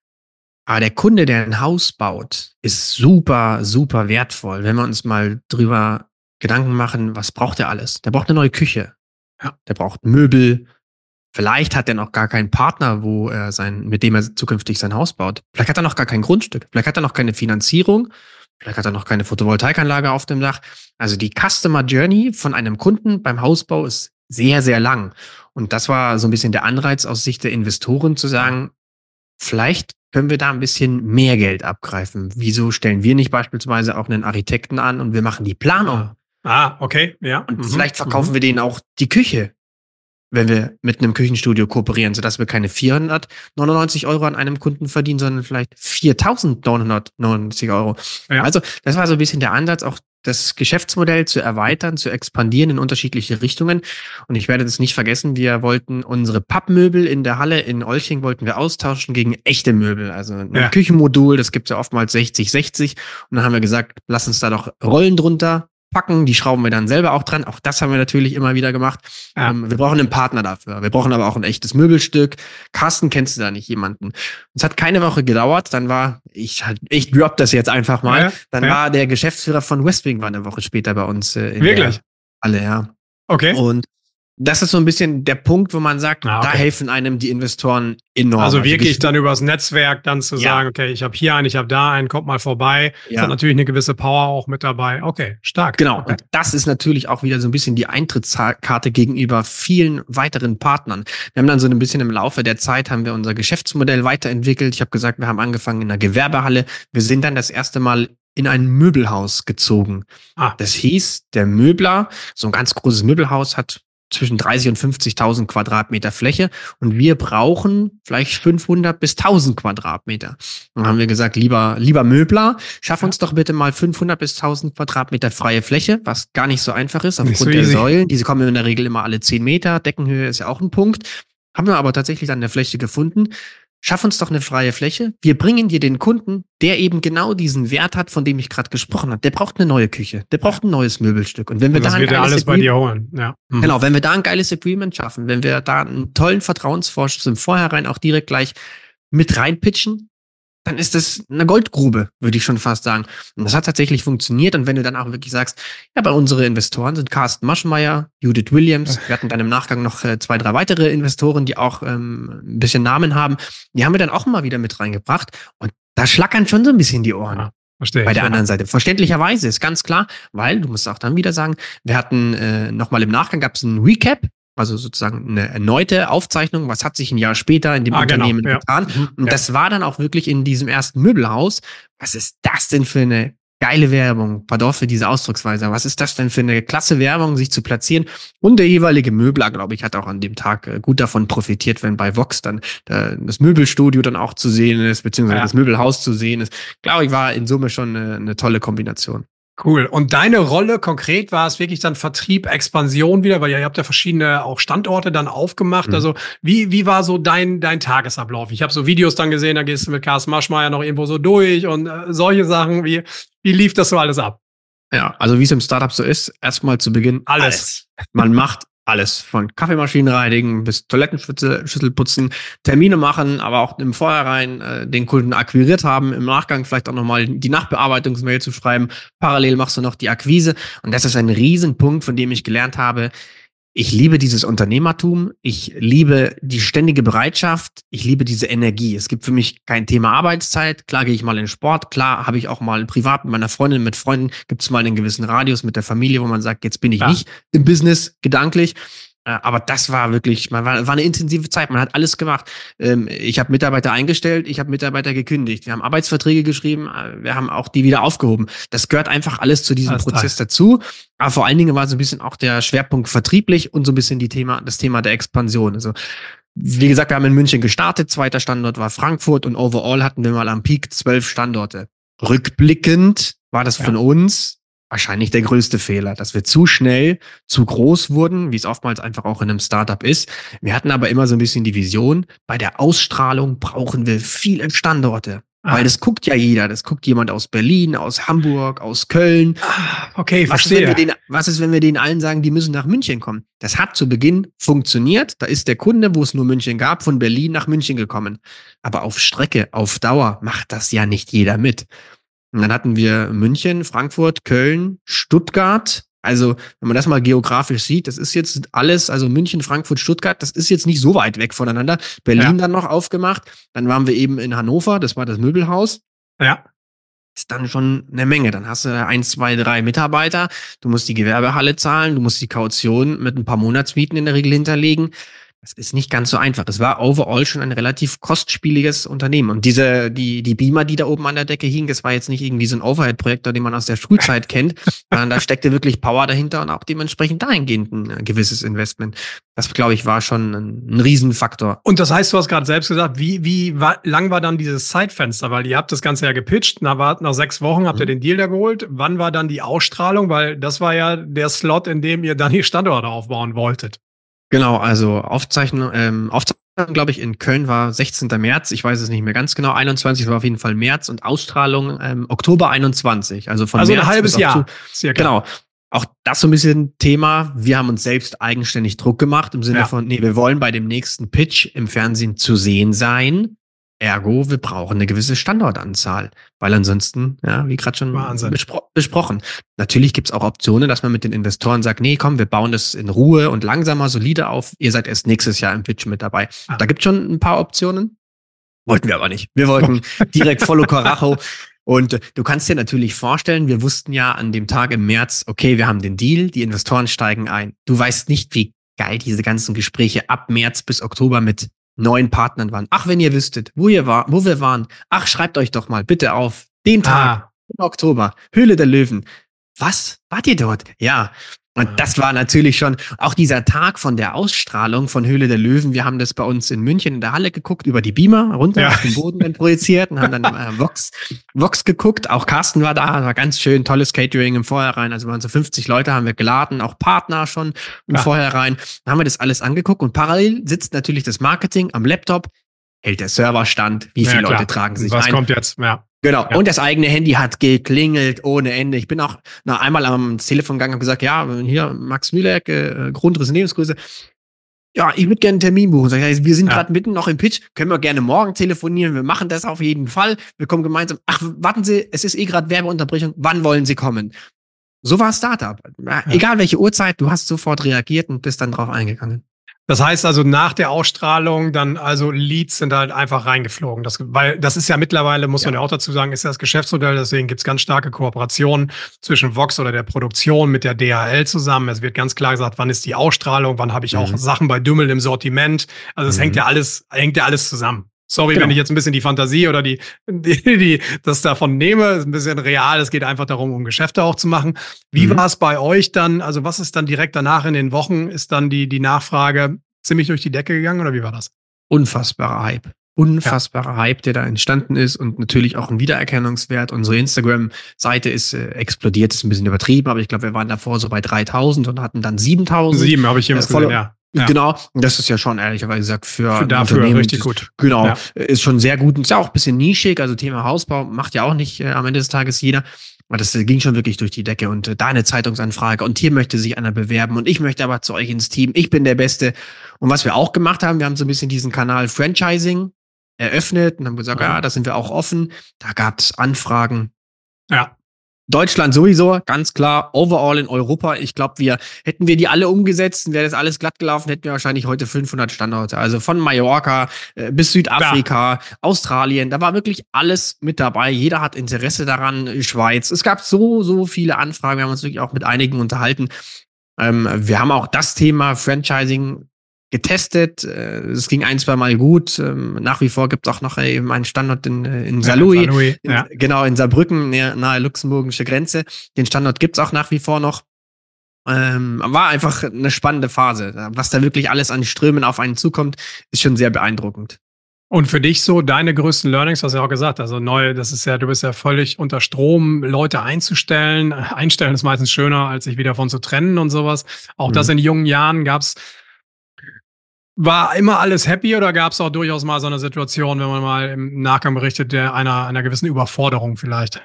Aber der Kunde, der ein Haus baut, ist super, super wertvoll. Wenn wir uns mal drüber Gedanken machen, was braucht er alles? Der braucht eine neue Küche. Ja, der braucht Möbel. Vielleicht hat er noch gar keinen Partner, mit dem er zukünftig sein Haus baut. Vielleicht hat er noch gar kein Grundstück. Vielleicht hat er noch keine Finanzierung. Vielleicht hat er noch keine Photovoltaikanlage auf dem Dach. Also die Customer Journey von einem Kunden beim Hausbau ist sehr, sehr lang. Und das war so ein bisschen der Anreiz aus Sicht der Investoren zu sagen, vielleicht können wir da ein bisschen mehr Geld abgreifen. Wieso stellen wir nicht beispielsweise auch einen Architekten an und wir machen die Planung? Okay, ja. Und vielleicht verkaufen wir denen auch die Küche, wenn wir mit einem Küchenstudio kooperieren, sodass wir keine 499 Euro an einem Kunden verdienen, sondern vielleicht 4.999 Euro. Ja. Also das war so ein bisschen der Ansatz, auch das Geschäftsmodell zu erweitern, zu expandieren in unterschiedliche Richtungen. Und ich werde das nicht vergessen, wir wollten unsere Pappmöbel in der Halle in Olching wollten wir austauschen gegen echte Möbel. Also ein Küchenmodul, das gibt's ja oftmals 60-60. Und dann haben wir gesagt, lass uns da doch Rollen drunter packen, die schrauben wir dann selber auch dran. Auch das haben wir natürlich immer wieder gemacht. Ja. Wir brauchen einen Partner dafür. Wir brauchen aber auch ein echtes Möbelstück. Carsten, kennst du da nicht jemanden? Es hat keine Woche gedauert. Dann war, ich drop das jetzt einfach mal. War der Geschäftsführer von Westwing war eine Woche später bei uns in der Halle, ja. Okay. Und das ist so ein bisschen der Punkt, wo man sagt, da helfen einem die Investoren enorm. Also wirklich dann übers Netzwerk dann zu sagen, okay, ich habe hier einen, ich habe da einen, kommt mal vorbei. Ja. Ist natürlich eine gewisse Power auch mit dabei. Okay, stark. Genau. Und das ist natürlich auch wieder so ein bisschen die Eintrittskarte gegenüber vielen weiteren Partnern. Wir haben dann so ein bisschen im Laufe der Zeit haben wir unser Geschäftsmodell weiterentwickelt. Ich habe gesagt, wir haben angefangen in einer Gewerbehalle. Wir sind dann das erste Mal in ein Möbelhaus gezogen. Das hieß, der Möbler, so ein ganz großes Möbelhaus hat zwischen 30 und 50.000 Quadratmeter Fläche und wir brauchen vielleicht 500 bis 1.000 Quadratmeter. Dann haben wir gesagt, lieber Möbler, schaff uns doch bitte mal 500 bis 1.000 Quadratmeter freie Fläche, was gar nicht so einfach ist aufgrund der Säulen. Diese kommen in der Regel immer alle 10 Meter, Deckenhöhe ist ja auch ein Punkt. Haben wir aber tatsächlich dann eine Fläche gefunden. Schaff uns doch eine freie Fläche. Wir bringen dir den Kunden, der eben genau diesen Wert hat, von dem ich gerade gesprochen habe. Der braucht eine neue Küche. Der braucht ein neues Möbelstück. Und wenn wir das da wird er alles bei dir holen. Ja. Genau, wenn wir da ein geiles Agreement schaffen, wenn wir da einen tollen Vertrauensvorschuss im Vorhinein auch direkt gleich mit reinpitchen, dann ist das eine Goldgrube, würde ich schon fast sagen. Und das hat tatsächlich funktioniert. Und wenn du dann auch wirklich sagst, ja, bei unsere Investoren sind Carsten Maschmeyer, Judith Williams, wir hatten dann im Nachgang noch 2, 3 weitere Investoren, die auch ein bisschen Namen haben, die haben wir dann auch mal wieder mit reingebracht. Und da schlackern schon so ein bisschen die Ohren. Ja. Verstehe bei der anderen Seite. Verständlicherweise ist ganz klar, weil, du musst auch dann wieder sagen, wir hatten nochmal im Nachgang gab es einen Recap, also sozusagen eine erneute Aufzeichnung, was hat sich ein Jahr später in dem Unternehmen getan. Und das war dann auch wirklich in diesem ersten Möbelhaus. Was ist das denn für eine geile Werbung, pardon für diese Ausdrucksweise. Was ist das denn für eine klasse Werbung, sich zu platzieren? Und der jeweilige Möbler, glaube ich, hat auch an dem Tag gut davon profitiert, wenn bei Vox dann das Möbelstudio dann auch zu sehen ist, beziehungsweise das Möbelhaus zu sehen ist. Glaube ich, war in Summe schon eine tolle Kombination. Cool. Und deine Rolle konkret war es wirklich dann Vertrieb, Expansion wieder, weil ihr habt ja verschiedene auch Standorte dann aufgemacht. Also wie war so dein Tagesablauf? Ich habe so Videos dann gesehen, da gehst du mit Carsten Maschmeyer noch irgendwo so durch und solche Sachen. Wie lief das so alles ab? Ja, also wie es im Startup so ist, erstmal zu Beginn alles. Man macht alles, von Kaffeemaschinen reinigen bis Toilettenschüssel putzen, Termine machen, aber auch im Vorhinein den Kunden akquiriert haben, im Nachgang vielleicht auch nochmal die Nachbearbeitungsmail zu schreiben. Parallel machst du noch die Akquise und das ist ein Riesenpunkt, von dem ich gelernt habe, ich liebe dieses Unternehmertum, ich liebe die ständige Bereitschaft, ich liebe diese Energie. Es gibt für mich kein Thema Arbeitszeit. Klar gehe ich mal in Sport, klar habe ich auch mal privat mit meiner Freundin, mit Freunden, gibt es mal einen gewissen Radius mit der Familie, wo man sagt, jetzt bin ich nicht im Business gedanklich. Aber das war wirklich, war eine intensive Zeit. Man hat alles gemacht. Ich habe Mitarbeiter eingestellt, ich habe Mitarbeiter gekündigt. Wir haben Arbeitsverträge geschrieben, wir haben auch die wieder aufgehoben. Das gehört einfach alles zu diesem Prozess dazu. Aber vor allen Dingen war so ein bisschen auch der Schwerpunkt vertrieblich und so ein bisschen das Thema der Expansion. Also wie gesagt, wir haben in München gestartet, zweiter Standort war Frankfurt und overall hatten wir mal am Peak 12 Standorte. Rückblickend war das von uns wahrscheinlich der größte Fehler, dass wir zu schnell, zu groß wurden, wie es oftmals einfach auch in einem Startup ist. Wir hatten aber immer so ein bisschen die Vision, bei der Ausstrahlung brauchen wir viele Standorte. Weil das guckt ja jeder. Das guckt jemand aus Berlin, aus Hamburg, aus Köln. Okay, verstehe. Was ist, wenn wir denen allen sagen, die müssen nach München kommen? Das hat zu Beginn funktioniert. Da ist der Kunde, wo es nur München gab, von Berlin nach München gekommen. Aber auf Strecke, auf Dauer macht das ja nicht jeder mit. Und dann hatten wir München, Frankfurt, Köln, Stuttgart. Also, wenn man das mal geografisch sieht, das ist jetzt alles, also München, Frankfurt, Stuttgart, das ist jetzt nicht so weit weg voneinander. Berlin dann noch aufgemacht. Dann waren wir eben in Hannover, das war das Möbelhaus. Ja. Ist dann schon eine Menge. Dann hast du 1, 2, 3 Mitarbeiter. Du musst die Gewerbehalle zahlen, du musst die Kaution mit ein paar Monatsmieten in der Regel hinterlegen. Das ist nicht ganz so einfach. Es war overall schon ein relativ kostspieliges Unternehmen. Und die Beamer, die da oben an der Decke hingen, das war jetzt nicht irgendwie so ein Overhead-Projektor, den man aus der Schulzeit kennt, sondern da steckte wirklich Power dahinter und auch dementsprechend dahingehend ein gewisses Investment. Das, glaube ich, war schon ein Riesenfaktor. Und das heißt, du hast gerade selbst gesagt, wie lang war dann dieses Zeitfenster? Weil ihr habt das Ganze ja gepitcht, nach 6 Wochen habt ihr den Deal da geholt. Wann war dann die Ausstrahlung? Weil das war ja der Slot, in dem ihr dann die Standorte aufbauen wolltet. Genau, also Aufzeichnung, glaube ich, in Köln war 16. März, ich weiß es nicht mehr ganz genau, 21 war auf jeden Fall März und Ausstrahlung Oktober 21. Also März ein halbes Jahr. Genau. Auch das so ein bisschen Thema, wir haben uns selbst eigenständig Druck gemacht, im Sinne von, wir wollen bei dem nächsten Pitch im Fernsehen zu sehen sein. Ergo, wir brauchen eine gewisse Standortanzahl, weil ansonsten, wie gerade schon besprochen. Natürlich gibt's auch Optionen, dass man mit den Investoren sagt, nee, komm, wir bauen das in Ruhe und langsamer, solide auf. Ihr seid erst nächstes Jahr im Pitch mit dabei. Da gibt's schon ein paar Optionen. Wollten wir aber nicht. Wir wollten direkt volle Karacho. Und du kannst dir natürlich vorstellen, wir wussten ja an dem Tag im März, okay, wir haben den Deal, die Investoren steigen ein. Du weißt nicht, wie geil diese ganzen Gespräche ab März bis Oktober mit neuen Partnern waren. Ach, wenn ihr wüsstet, wo wir waren. Ach, schreibt euch doch mal bitte auf den Tag im Oktober, Höhle der Löwen. Was? Wart ihr dort? Ja. Und das war natürlich schon auch dieser Tag von der Ausstrahlung von Höhle der Löwen. Wir haben das bei uns in München in der Halle geguckt, über die Beamer runter auf den Boden dann projiziert und haben dann Vox geguckt. Auch Carsten war da, war ganz schön, tolles Catering im Vorhinein. Also waren so 50 Leute, haben wir geladen, auch Partner schon im Vorhinein. Dann haben wir das alles angeguckt und parallel sitzt natürlich das Marketing am Laptop, hält der Server stand, wie viele Leute tragen sich ein. Was kommt jetzt? Genau. Ja. Und das eigene Handy hat geklingelt ohne Ende. Ich bin auch einmal am Telefon gegangen und habe gesagt, ja, hier Max Müller, Grundriss Lebensgröße. Ja, ich würde gerne einen Termin buchen. Sag ich, wir sind gerade mitten noch im Pitch, können wir gerne morgen telefonieren. Wir machen das auf jeden Fall. Wir kommen gemeinsam. Ach, warten Sie, es ist gerade Werbeunterbrechung. Wann wollen Sie kommen? So war Startup. Egal welche Uhrzeit, du hast sofort reagiert und bist dann drauf eingegangen. Das heißt also, nach der Ausstrahlung dann also Leads sind halt einfach reingeflogen. Weil das ist ja mittlerweile, muss man ja auch dazu sagen, ist ja das Geschäftsmodell. Deswegen gibt's ganz starke Kooperationen zwischen Vox oder der Produktion mit der DHL zusammen. Es wird ganz klar gesagt, wann ist die Ausstrahlung, wann habe ich auch Sachen bei Dümmel im Sortiment. Also es hängt ja alles zusammen. Sorry, Genau. wenn ich jetzt ein bisschen die Fantasie oder das davon nehme, ist ein bisschen real. Es geht einfach darum, um Geschäfte auch zu machen. Wie war es bei euch dann? Also was ist dann direkt danach in den Wochen? Ist dann die Nachfrage ziemlich durch die Decke gegangen oder wie war das? Unfassbarer Hype. Unfassbarer Hype, der da entstanden ist und natürlich auch ein Wiedererkennungswert. Unsere Instagram-Seite ist explodiert, ist ein bisschen übertrieben, aber ich glaube, wir waren davor so bei 3.000 und hatten dann 7.000. 7 habe ich hier was gesehen, ja. Genau, das ist ja schon ehrlicherweise gesagt für dafür Unternehmen richtig gut. Genau, ist schon sehr gut und ist ja auch ein bisschen nischig. Also Thema Hausbau macht ja auch nicht am Ende des Tages jeder. Aber das ging schon wirklich durch die Decke und da eine Zeitungsanfrage und hier möchte sich einer bewerben und ich möchte aber zu euch ins Team. Ich bin der Beste. Und was wir auch gemacht haben, wir haben so ein bisschen diesen Kanal Franchising eröffnet und haben gesagt, ja, da sind wir auch offen. Da gab es Anfragen. Ja. Deutschland sowieso, ganz klar, overall in Europa. Ich glaube, hätten wir die alle umgesetzt, wäre das alles glatt gelaufen, hätten wir wahrscheinlich heute 500 Standorte. Also von Mallorca bis Südafrika, Australien, da war wirklich alles mit dabei. Jeder hat Interesse daran, Schweiz. Es gab so viele Anfragen, wir haben uns wirklich auch mit einigen unterhalten. Wir haben auch das Thema Franchising getestet. Es ging 1-2 Mal gut. Nach wie vor gibt es auch noch eben einen Standort in Saarlouis. Genau, in Saarbrücken, nahe luxemburgische Grenze. Den Standort gibt es auch nach wie vor noch. War einfach eine spannende Phase. Was da wirklich alles an Strömen auf einen zukommt, ist schon sehr beeindruckend. Und für dich so deine größten Learnings, hast du ja auch gesagt, also das ist ja, du bist ja völlig unter Strom, Leute einzustellen. Einstellen ist meistens schöner, als sich wieder von zu trennen und sowas. Auch das in jungen Jahren war immer alles happy oder gab es auch durchaus mal so eine Situation, wenn man mal im Nachgang berichtet, einer gewissen Überforderung vielleicht?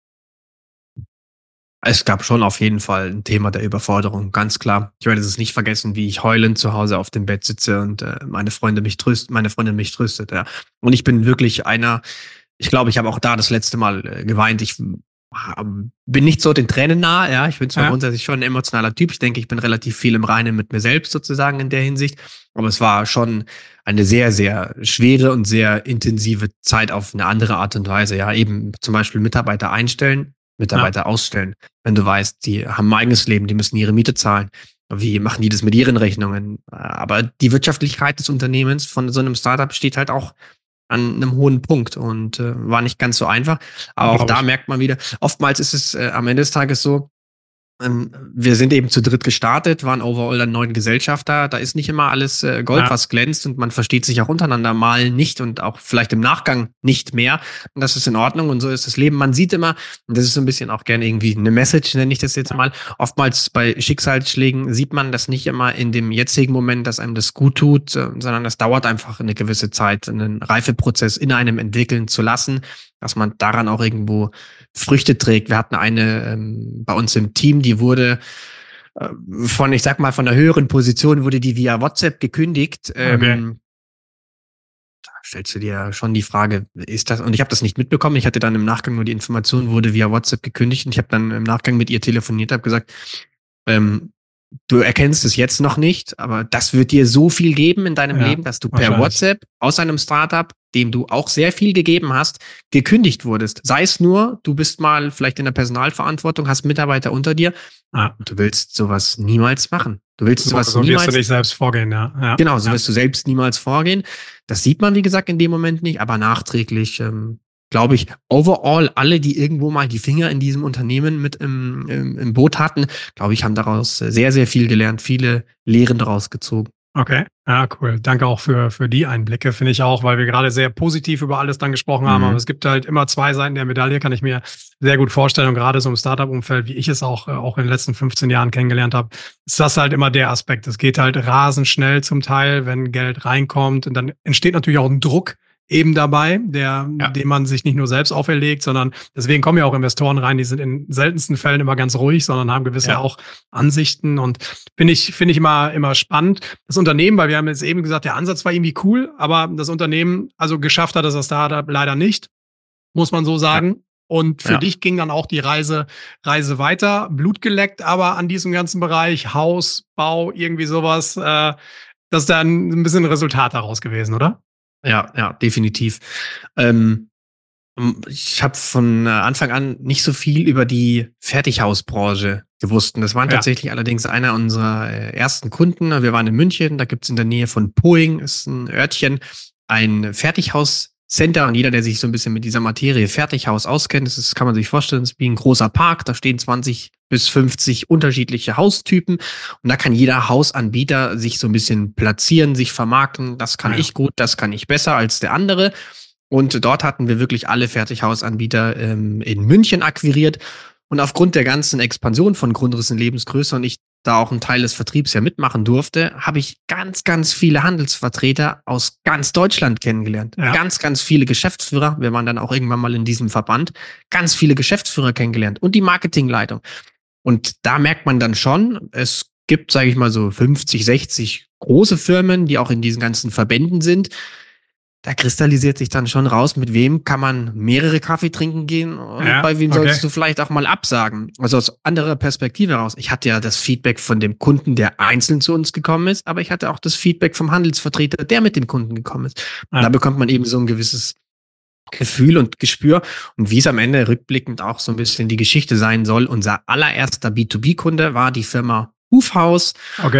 Es gab schon auf jeden Fall ein Thema der Überforderung, ganz klar. Ich werde es nicht vergessen, wie ich heulend zu Hause auf dem Bett sitze und meine Freundin mich tröstet. Ja. Und ich bin wirklich ich glaube, ich habe auch da das letzte Mal geweint. Ich bin nicht so den Tränen nahe, ja. Ich bin zwar grundsätzlich schon ein emotionaler Typ. Ich denke, ich bin relativ viel im Reinen mit mir selbst sozusagen in der Hinsicht. Aber es war schon eine sehr, sehr schwere und sehr intensive Zeit auf eine andere Art und Weise. Ja, eben zum Beispiel Mitarbeiter einstellen, Mitarbeiter ausstellen. Wenn du weißt, die haben ein eigenes Leben, die müssen ihre Miete zahlen. Wie machen die das mit ihren Rechnungen? Aber die Wirtschaftlichkeit des Unternehmens von so einem Startup steht halt auch an einem hohen Punkt und war nicht ganz so einfach. Aber auch da merkt man wieder, oftmals ist es am Ende des Tages so, wir sind eben zu dritt gestartet, waren overall dann 9 Gesellschafter. Da ist nicht immer alles Gold, was glänzt und man versteht sich auch untereinander mal nicht und auch vielleicht im Nachgang nicht mehr. Und das ist in Ordnung und so ist das Leben. Man sieht immer, und das ist so ein bisschen auch gerne irgendwie eine Message, nenne ich das jetzt mal, oftmals bei Schicksalsschlägen sieht man das nicht immer in dem jetzigen Moment, dass einem das gut tut, sondern das dauert einfach eine gewisse Zeit, einen Reifeprozess in einem entwickeln zu lassen, dass man daran auch irgendwo Früchte trägt. Wir hatten eine bei uns im Team, die wurde von der höheren Position wurde die via WhatsApp gekündigt. Da stellst du dir schon die Frage, ist das, und ich habe das nicht mitbekommen, ich hatte dann im Nachgang nur die Information, wurde via WhatsApp gekündigt und ich habe dann im Nachgang mit ihr telefoniert, habe gesagt, du erkennst es jetzt noch nicht, aber das wird dir so viel geben in deinem Leben, dass du per WhatsApp aus einem Startup, dem du auch sehr viel gegeben hast, gekündigt wurdest. Sei es nur, du bist mal vielleicht in der Personalverantwortung, hast Mitarbeiter unter dir. Und du willst sowas niemals machen. Du willst sowas so niemals. Wirst du nicht selbst vorgehen, ja. Genau, so wirst du selbst niemals vorgehen. Das sieht man, wie gesagt, in dem Moment nicht, aber nachträglich, glaube ich, overall alle, die irgendwo mal die Finger in diesem Unternehmen mit im Boot hatten, glaube ich, haben daraus sehr, sehr viel gelernt, viele Lehren daraus gezogen. Okay, ja, cool. Danke auch für die Einblicke, finde ich auch, weil wir gerade sehr positiv über alles dann gesprochen haben. Aber es gibt halt immer 2 Seiten der Medaille, kann ich mir sehr gut vorstellen. Und gerade so im Startup-Umfeld, wie ich es auch in den letzten 15 Jahren kennengelernt habe, ist das halt immer der Aspekt. Es geht halt rasend schnell zum Teil, wenn Geld reinkommt. Und dann entsteht natürlich auch ein Druck eben dabei, den man sich nicht nur selbst auferlegt, sondern deswegen kommen ja auch Investoren rein, die sind in seltensten Fällen immer ganz ruhig, sondern haben gewisse auch Ansichten und finde ich immer spannend. Das Unternehmen, weil wir haben jetzt eben gesagt, der Ansatz war irgendwie cool, aber das Unternehmen, also geschafft hat es das Startup leider nicht, muss man so sagen. Ja. Und für dich ging dann auch die Reise weiter, Blut geleckt, aber an diesem ganzen Bereich, Haus, Bau, irgendwie sowas, das ist dann ein bisschen ein Resultat daraus gewesen, oder? Ja, definitiv. Ich habe von Anfang an nicht so viel über die Fertighausbranche gewusst. Und das waren tatsächlich allerdings einer unserer ersten Kunden. Wir waren in München, da gibt's in der Nähe von Poing, ist ein Örtchen. ein Fertighaus-Center, und jeder, der sich so ein bisschen mit dieser Materie Fertighaus auskennt, kann man sich vorstellen, das ist wie ein großer Park, da stehen 20 bis 50 unterschiedliche Haustypen und da kann jeder Hausanbieter sich so ein bisschen platzieren, sich vermarkten, das kann ich gut, das kann ich besser als der andere. Und dort hatten wir wirklich alle Fertighausanbieter in München akquiriert. Und aufgrund der ganzen Expansion von Grundriss in Lebensgröße und ich da auch einen Teil des Vertriebs ja mitmachen durfte, habe ich ganz, ganz viele Handelsvertreter aus ganz Deutschland kennengelernt. Ja. Ganz, ganz viele Geschäftsführer. Wir waren dann auch irgendwann mal in diesem Verband. Ganz viele Geschäftsführer kennengelernt und die Marketingleitung. Und da merkt man dann schon, es gibt, sage ich mal so 50, 60 große Firmen, die auch in diesen ganzen Verbänden sind. Da kristallisiert sich dann schon raus, mit wem kann man mehrere Kaffee trinken gehen und bei wem sollst du vielleicht auch mal absagen. Also aus anderer Perspektive heraus. Ich hatte ja das Feedback von dem Kunden, der einzeln zu uns gekommen ist, aber ich hatte auch das Feedback vom Handelsvertreter, der mit dem Kunden gekommen ist. Und da bekommt man eben so ein gewisses Gefühl und Gespür und wie es am Ende rückblickend auch so ein bisschen die Geschichte sein soll. Unser allererster B2B-Kunde war die Firma Hufhaus.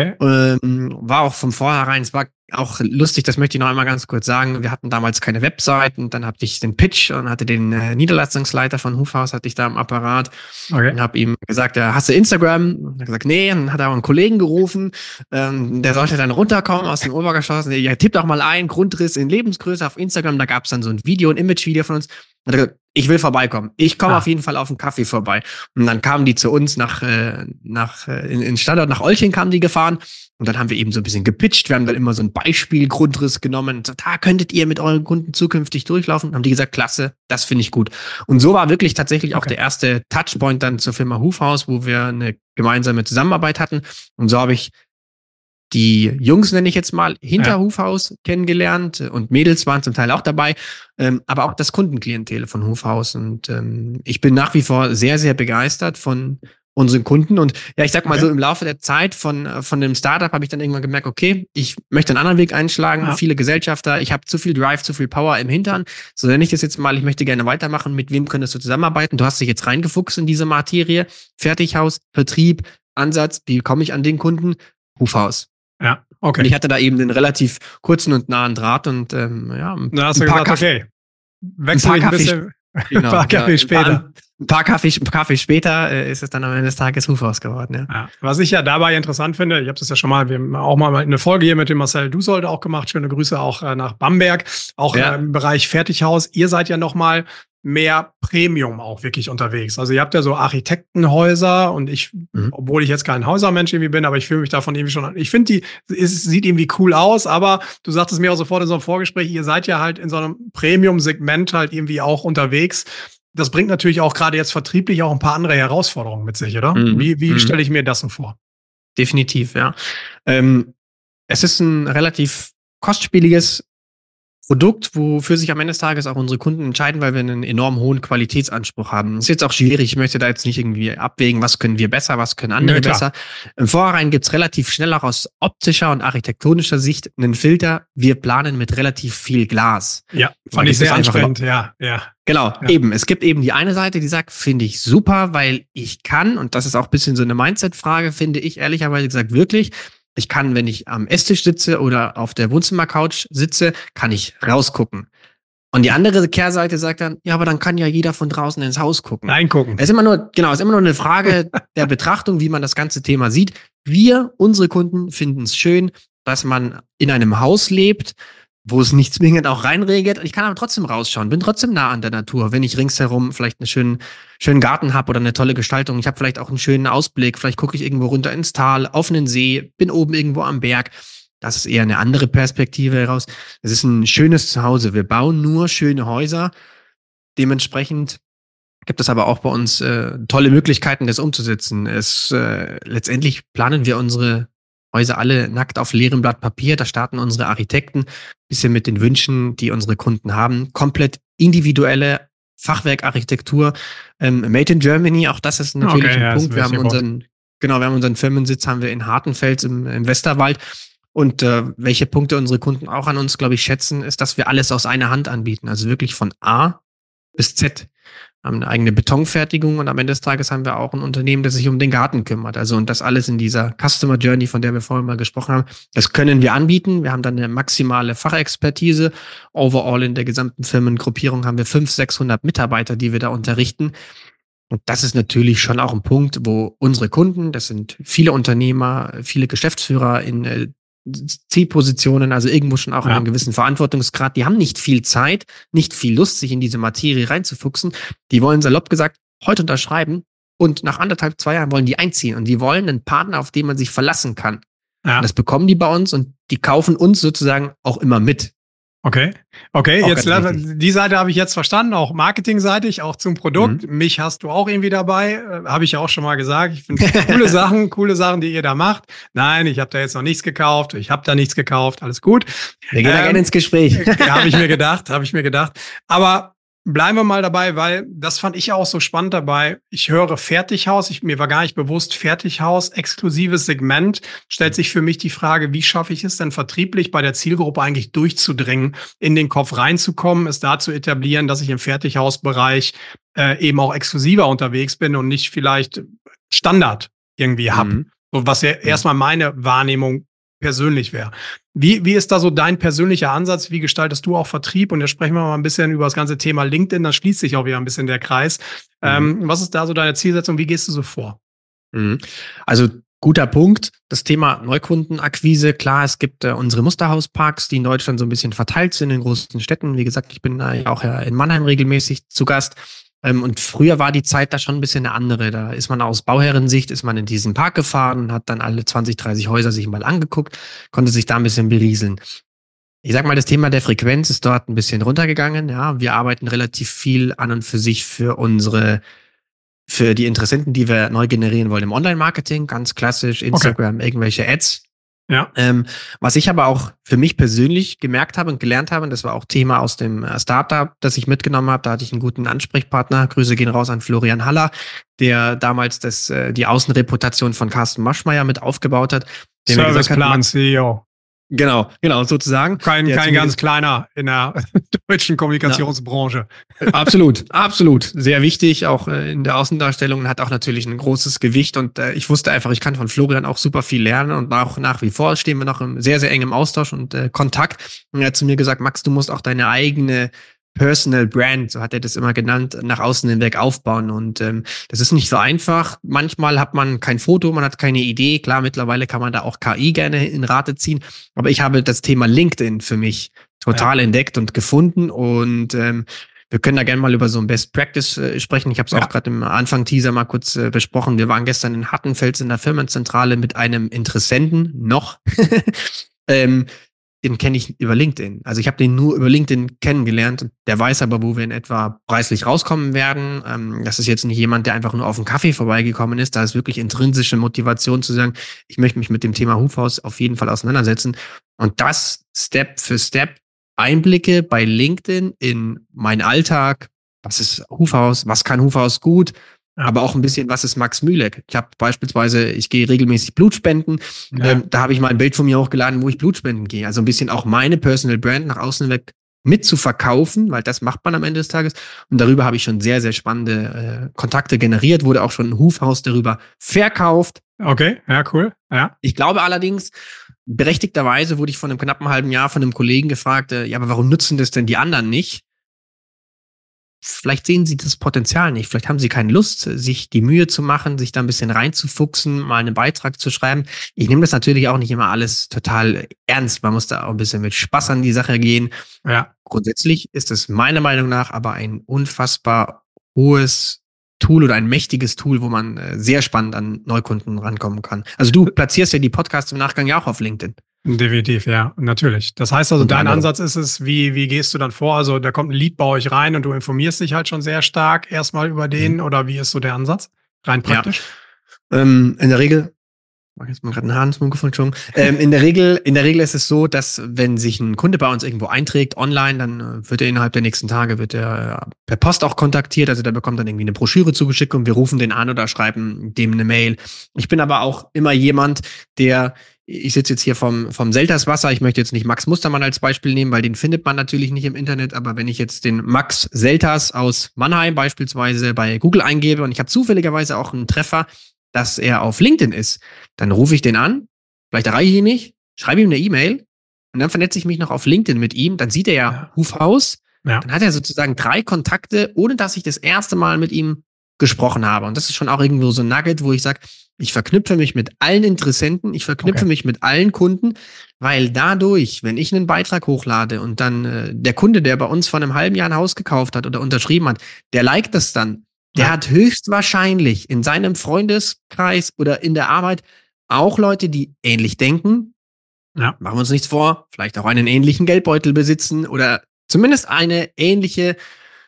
War auch von vornherein, es war auch lustig, das möchte ich noch einmal ganz kurz sagen. Wir hatten damals keine Website und dann hatte ich den Pitch und hatte den Niederlassungsleiter von Hufhaus, hatte ich da am Apparat und habe ihm gesagt, ja, hast du Instagram? Und er hat gesagt, nee, und dann hat er auch einen Kollegen gerufen, der sollte dann runterkommen aus dem Obergeschoss. Ja, tipp doch mal ein, Grundriss in Lebensgröße auf Instagram, da gab es dann so ein Video, ein Image-Video von uns. Und er hat gesagt, ich will vorbeikommen. Ich komme auf jeden Fall auf einen Kaffee vorbei. Und dann kamen die zu uns in Standort, nach Olching kamen die gefahren. Und dann haben wir eben so ein bisschen gepitcht. Wir haben dann immer so ein Beispiel-Grundriss genommen. Und so, da könntet ihr mit euren Kunden zukünftig durchlaufen. Und haben die gesagt, klasse, das finde ich gut. Und so war wirklich tatsächlich auch der erste Touchpoint dann zur Firma Hufhaus, wo wir eine gemeinsame Zusammenarbeit hatten. Und so habe ich die Jungs, nenne ich jetzt mal, hinter Hufhaus kennengelernt und Mädels waren zum Teil auch dabei, aber auch das Kundenklientel von Hufhaus. Und ich bin nach wie vor sehr, sehr begeistert von unseren Kunden. Und ja, ich sag mal so, im Laufe der Zeit von dem Startup habe ich dann irgendwann gemerkt, okay, ich möchte einen anderen Weg einschlagen, viele Gesellschafter, ich habe zu viel Drive, zu viel Power im Hintern. So nenne ich das jetzt mal, ich möchte gerne weitermachen. Mit wem könntest du zusammenarbeiten? Du hast dich jetzt reingefuchst in diese Materie. Fertighaus, Vertrieb, Ansatz, wie komme ich an den Kunden? Hufhaus. Ja, okay. Und ich hatte da eben einen relativ kurzen und nahen Draht und da hast du gesagt, okay, wechsel ein bisschen. Genau, ein paar Kaffee später. Ein paar Kaffee später ist es dann am Ende des Tages Hufhaus geworden. Ja. Was ich ja dabei interessant finde, ich habe das ja schon mal, wir haben auch mal eine Folge hier mit dem Marcel Dusold auch gemacht. Schöne Grüße auch nach Bamberg, auch im Bereich Fertighaus. Ihr seid ja noch mal mehr Premium auch wirklich unterwegs. Also ihr habt ja so Architektenhäuser und ich, obwohl ich jetzt kein Häusermensch irgendwie bin, aber ich fühle mich davon irgendwie schon, ich finde es sieht irgendwie cool aus, aber du sagtest mir auch sofort in so einem Vorgespräch, ihr seid ja halt in so einem Premium-Segment halt irgendwie auch unterwegs. Das bringt natürlich auch gerade jetzt vertrieblich auch ein paar andere Herausforderungen mit sich, oder? Wie stelle ich mir das so vor? Definitiv, ja. Es ist ein relativ kostspieliges Produkt, wofür sich am Ende des Tages auch unsere Kunden entscheiden, weil wir einen enorm hohen Qualitätsanspruch haben. Das ist jetzt auch schwierig, ich möchte da jetzt nicht irgendwie abwägen, was können wir besser, was können andere besser. Im Vorhinein gibt's relativ schnell auch aus optischer und architektonischer Sicht einen Filter. Wir planen mit relativ viel Glas. Ja, fand ich sehr ansprechend, Genau, eben. Es gibt eben die eine Seite, die sagt, finde ich super, weil ich kann, und das ist auch ein bisschen so eine Mindset-Frage, finde ich ehrlicherweise gesagt wirklich, ich kann, wenn ich am Esstisch sitze oder auf der Wohnzimmercouch sitze, kann ich rausgucken. Und die andere Kehrseite sagt dann, ja, aber dann kann ja jeder von draußen ins Haus gucken. Reingucken. Es ist immer nur eine Frage der Betrachtung, wie man das ganze Thema sieht. Unsere Kunden finden es schön, dass man in einem Haus lebt, wo es nicht zwingend auch reinregelt. Ich kann aber trotzdem rausschauen, bin trotzdem nah an der Natur, wenn ich ringsherum vielleicht einen schönen Garten habe oder eine tolle Gestaltung. Ich habe vielleicht auch einen schönen Ausblick, vielleicht gucke ich irgendwo runter ins Tal, auf einen See, bin oben irgendwo am Berg. Das ist eher eine andere Perspektive heraus. Es ist ein schönes Zuhause. Wir bauen nur schöne Häuser. Dementsprechend gibt es aber auch bei uns tolle Möglichkeiten, das umzusetzen. Letztendlich planen wir unsere Häuser alle nackt auf leerem Blatt Papier. Da starten unsere Architekten bisschen mit den Wünschen, die unsere Kunden haben. Komplett individuelle Fachwerkarchitektur. Made in Germany, auch das ist natürlich ein Punkt. Wir haben unseren Firmensitz haben wir in Hartenfels im Westerwald. Und welche Punkte unsere Kunden auch an uns, glaube ich, schätzen, ist, dass wir alles aus einer Hand anbieten. Also wirklich von A bis Z. haben eine eigene Betonfertigung und am Ende des Tages haben wir auch ein Unternehmen, das sich um den Garten kümmert. Also und das alles in dieser Customer Journey, von der wir vorhin mal gesprochen haben, das können wir anbieten. Wir haben dann eine maximale Fachexpertise. Overall in der gesamten Firmengruppierung haben wir 500, 600 Mitarbeiter, die wir da unterrichten. Und das ist natürlich schon auch ein Punkt, wo unsere Kunden, das sind viele Unternehmer, viele Geschäftsführer in Zielpositionen, also irgendwo schon auch einen gewissen Verantwortungsgrad, die haben nicht viel Zeit, nicht viel Lust, sich in diese Materie reinzufuchsen. Die wollen salopp gesagt heute unterschreiben und nach 1,5, 2 Jahren wollen die einziehen und die wollen einen Partner, auf den man sich verlassen kann. Ja. Und das bekommen die bei uns und die kaufen uns sozusagen auch immer mit. Okay, jetzt die Seite habe ich jetzt verstanden, auch marketingseitig, auch zum Produkt. Mich hast du auch irgendwie dabei, habe ich ja auch schon mal gesagt. Ich finde coole Sachen, die ihr da macht. Nein, ich habe da jetzt noch nichts gekauft, ich habe da nichts gekauft, alles gut. Wir gehen da gerne ins Gespräch. Habe ich mir gedacht. Aber bleiben wir mal dabei, weil das fand ich auch so spannend dabei. Ich höre Fertighaus, mir war gar nicht bewusst, Fertighaus, exklusives Segment. Stellt sich für mich die Frage, wie schaffe ich es denn vertrieblich bei der Zielgruppe eigentlich durchzudringen, in den Kopf reinzukommen, es da zu etablieren, dass ich im Fertighausbereich eben auch exklusiver unterwegs bin und nicht vielleicht Standard irgendwie habe. So, was ja erstmal meine Wahrnehmung persönlich wäre. Wie ist da so dein persönlicher Ansatz? Wie gestaltest du auch Vertrieb? Und jetzt sprechen wir mal ein bisschen über das ganze Thema LinkedIn. Da schließt sich auch wieder ein bisschen der Kreis. Was ist da so deine Zielsetzung? Wie gehst du so vor? Also guter Punkt. Das Thema Neukundenakquise. Klar, es gibt unsere Musterhausparks, die in Deutschland so ein bisschen verteilt sind in großen Städten. Wie gesagt, ich bin auch in Mannheim regelmäßig zu Gast. Und früher war die Zeit da schon ein bisschen eine andere. Da ist man aus Bauherrensicht, ist man in diesen Park gefahren, hat dann alle 20, 30 Häuser sich mal angeguckt, konnte sich da ein bisschen berieseln. Ich sag mal, das Thema der Frequenz ist dort ein bisschen runtergegangen. Ja, wir arbeiten relativ viel an und für sich für die Interessenten, die wir neu generieren wollen im Online-Marketing, ganz klassisch, Instagram, irgendwelche Ads. Ja. Was ich aber auch für mich persönlich gemerkt habe und gelernt habe, und das war auch Thema aus dem Startup, das ich mitgenommen habe, da hatte ich einen guten Ansprechpartner, Grüße gehen raus an Florian Haller, der damals die Außenreputation von Carsten Maschmeyer mit aufgebaut hat. Serviceplan CEO. Genau, sozusagen. Kein ganz kleiner in der deutschen Kommunikationsbranche. Ja. Absolut. Sehr wichtig, auch in der Außendarstellung, und hat auch natürlich ein großes Gewicht. Und ich wusste einfach, ich kann von Florian auch super viel lernen. Und auch nach wie vor stehen wir noch im sehr, sehr engem Austausch und Kontakt. Und er hat zu mir gesagt, Max, du musst auch deine eigene Personal Brand, so hat er das immer genannt, nach außen hinweg aufbauen. Und das ist nicht so einfach. Manchmal hat man kein Foto, man hat keine Idee. Klar, mittlerweile kann man da auch KI gerne in Rate ziehen. Aber ich habe das Thema LinkedIn für mich total entdeckt und gefunden. Und wir können da gerne mal über so ein Best Practice sprechen. Ich habe es auch gerade im Anfang-Teaser mal kurz besprochen. Wir waren gestern in Hattenfels in der Firmenzentrale mit einem Interessenten noch. Den kenne ich über LinkedIn. Also ich habe den nur über LinkedIn kennengelernt. Der weiß aber, wo wir in etwa preislich rauskommen werden. Das ist jetzt nicht jemand, der einfach nur auf einen Kaffee vorbeigekommen ist. Da ist wirklich intrinsische Motivation zu sagen, ich möchte mich mit dem Thema Hufhaus auf jeden Fall auseinandersetzen. Und das Step für Step Einblicke bei LinkedIn in meinen Alltag. Was ist Hufhaus? Was kann Hufhaus gut? Aber auch ein bisschen, was ist Max Mühleck? Ich habe beispielsweise, ich gehe regelmäßig Blutspenden. Da habe ich mal ein Bild von mir hochgeladen, wo ich Blutspenden gehe. Also ein bisschen auch meine Personal Brand nach außen weg mit zu verkaufen, weil das macht man am Ende des Tages. Und darüber habe ich schon sehr, sehr spannende Kontakte generiert, wurde auch schon ein Hufhaus darüber verkauft. Okay, ja, cool. Ja. Ich glaube allerdings, berechtigterweise wurde ich vor einem knappen halben Jahr von einem Kollegen gefragt, ja, aber warum nutzen das denn die anderen nicht? Vielleicht sehen sie das Potenzial nicht. Vielleicht haben sie keine Lust, sich die Mühe zu machen, sich da ein bisschen reinzufuchsen, mal einen Beitrag zu schreiben. Ich nehme das natürlich auch nicht immer alles total ernst. Man muss da auch ein bisschen mit Spaß an die Sache gehen. Ja. Grundsätzlich ist es meiner Meinung nach aber ein unfassbar hohes Tool oder ein mächtiges Tool, wo man sehr spannend an Neukunden rankommen kann. Also du platzierst ja die Podcasts im Nachgang ja auch auf LinkedIn. Definitiv, ja, natürlich. Das heißt also, dein Ansatz ist es, wie gehst du dann vor? Also da kommt ein Lead bei euch rein und du informierst dich halt schon sehr stark erstmal über den, oder wie ist so der Ansatz? Rein praktisch? Ja. In der Regel, mach jetzt mal gerade einen Hahn ins Mikrofon schon. In der Regel ist es so, dass wenn sich ein Kunde bei uns irgendwo einträgt, online, dann wird er innerhalb der nächsten Tage per Post auch kontaktiert. Also der bekommt dann irgendwie eine Broschüre zugeschickt und wir rufen den an oder schreiben dem eine Mail. Ich bin aber auch immer jemand, der ich sitze jetzt hier vom Selterswasser, ich möchte jetzt nicht Max Mustermann als Beispiel nehmen, weil den findet man natürlich nicht im Internet, aber wenn ich jetzt den Max Selters aus Mannheim beispielsweise bei Google eingebe und ich habe zufälligerweise auch einen Treffer, dass er auf LinkedIn ist, dann rufe ich den an, vielleicht erreiche ich ihn nicht, schreibe ihm eine E-Mail und dann vernetze ich mich noch auf LinkedIn mit ihm, dann sieht er ja Hufhaus, dann hat er sozusagen 3 Kontakte, ohne dass ich das erste Mal mit ihm gesprochen habe. Und das ist schon auch irgendwo so ein Nugget, wo ich sage, ich verknüpfe mich mit allen Interessenten, ich verknüpfe mich mit allen Kunden, weil dadurch, wenn ich einen Beitrag hochlade und dann der Kunde, der bei uns vor einem halben Jahr ein Haus gekauft hat oder unterschrieben hat, der liked das dann. Der hat höchstwahrscheinlich in seinem Freundeskreis oder in der Arbeit auch Leute, die ähnlich denken. Ja. Machen wir uns nichts vor, vielleicht auch einen ähnlichen Geldbeutel besitzen oder zumindest eine ähnliche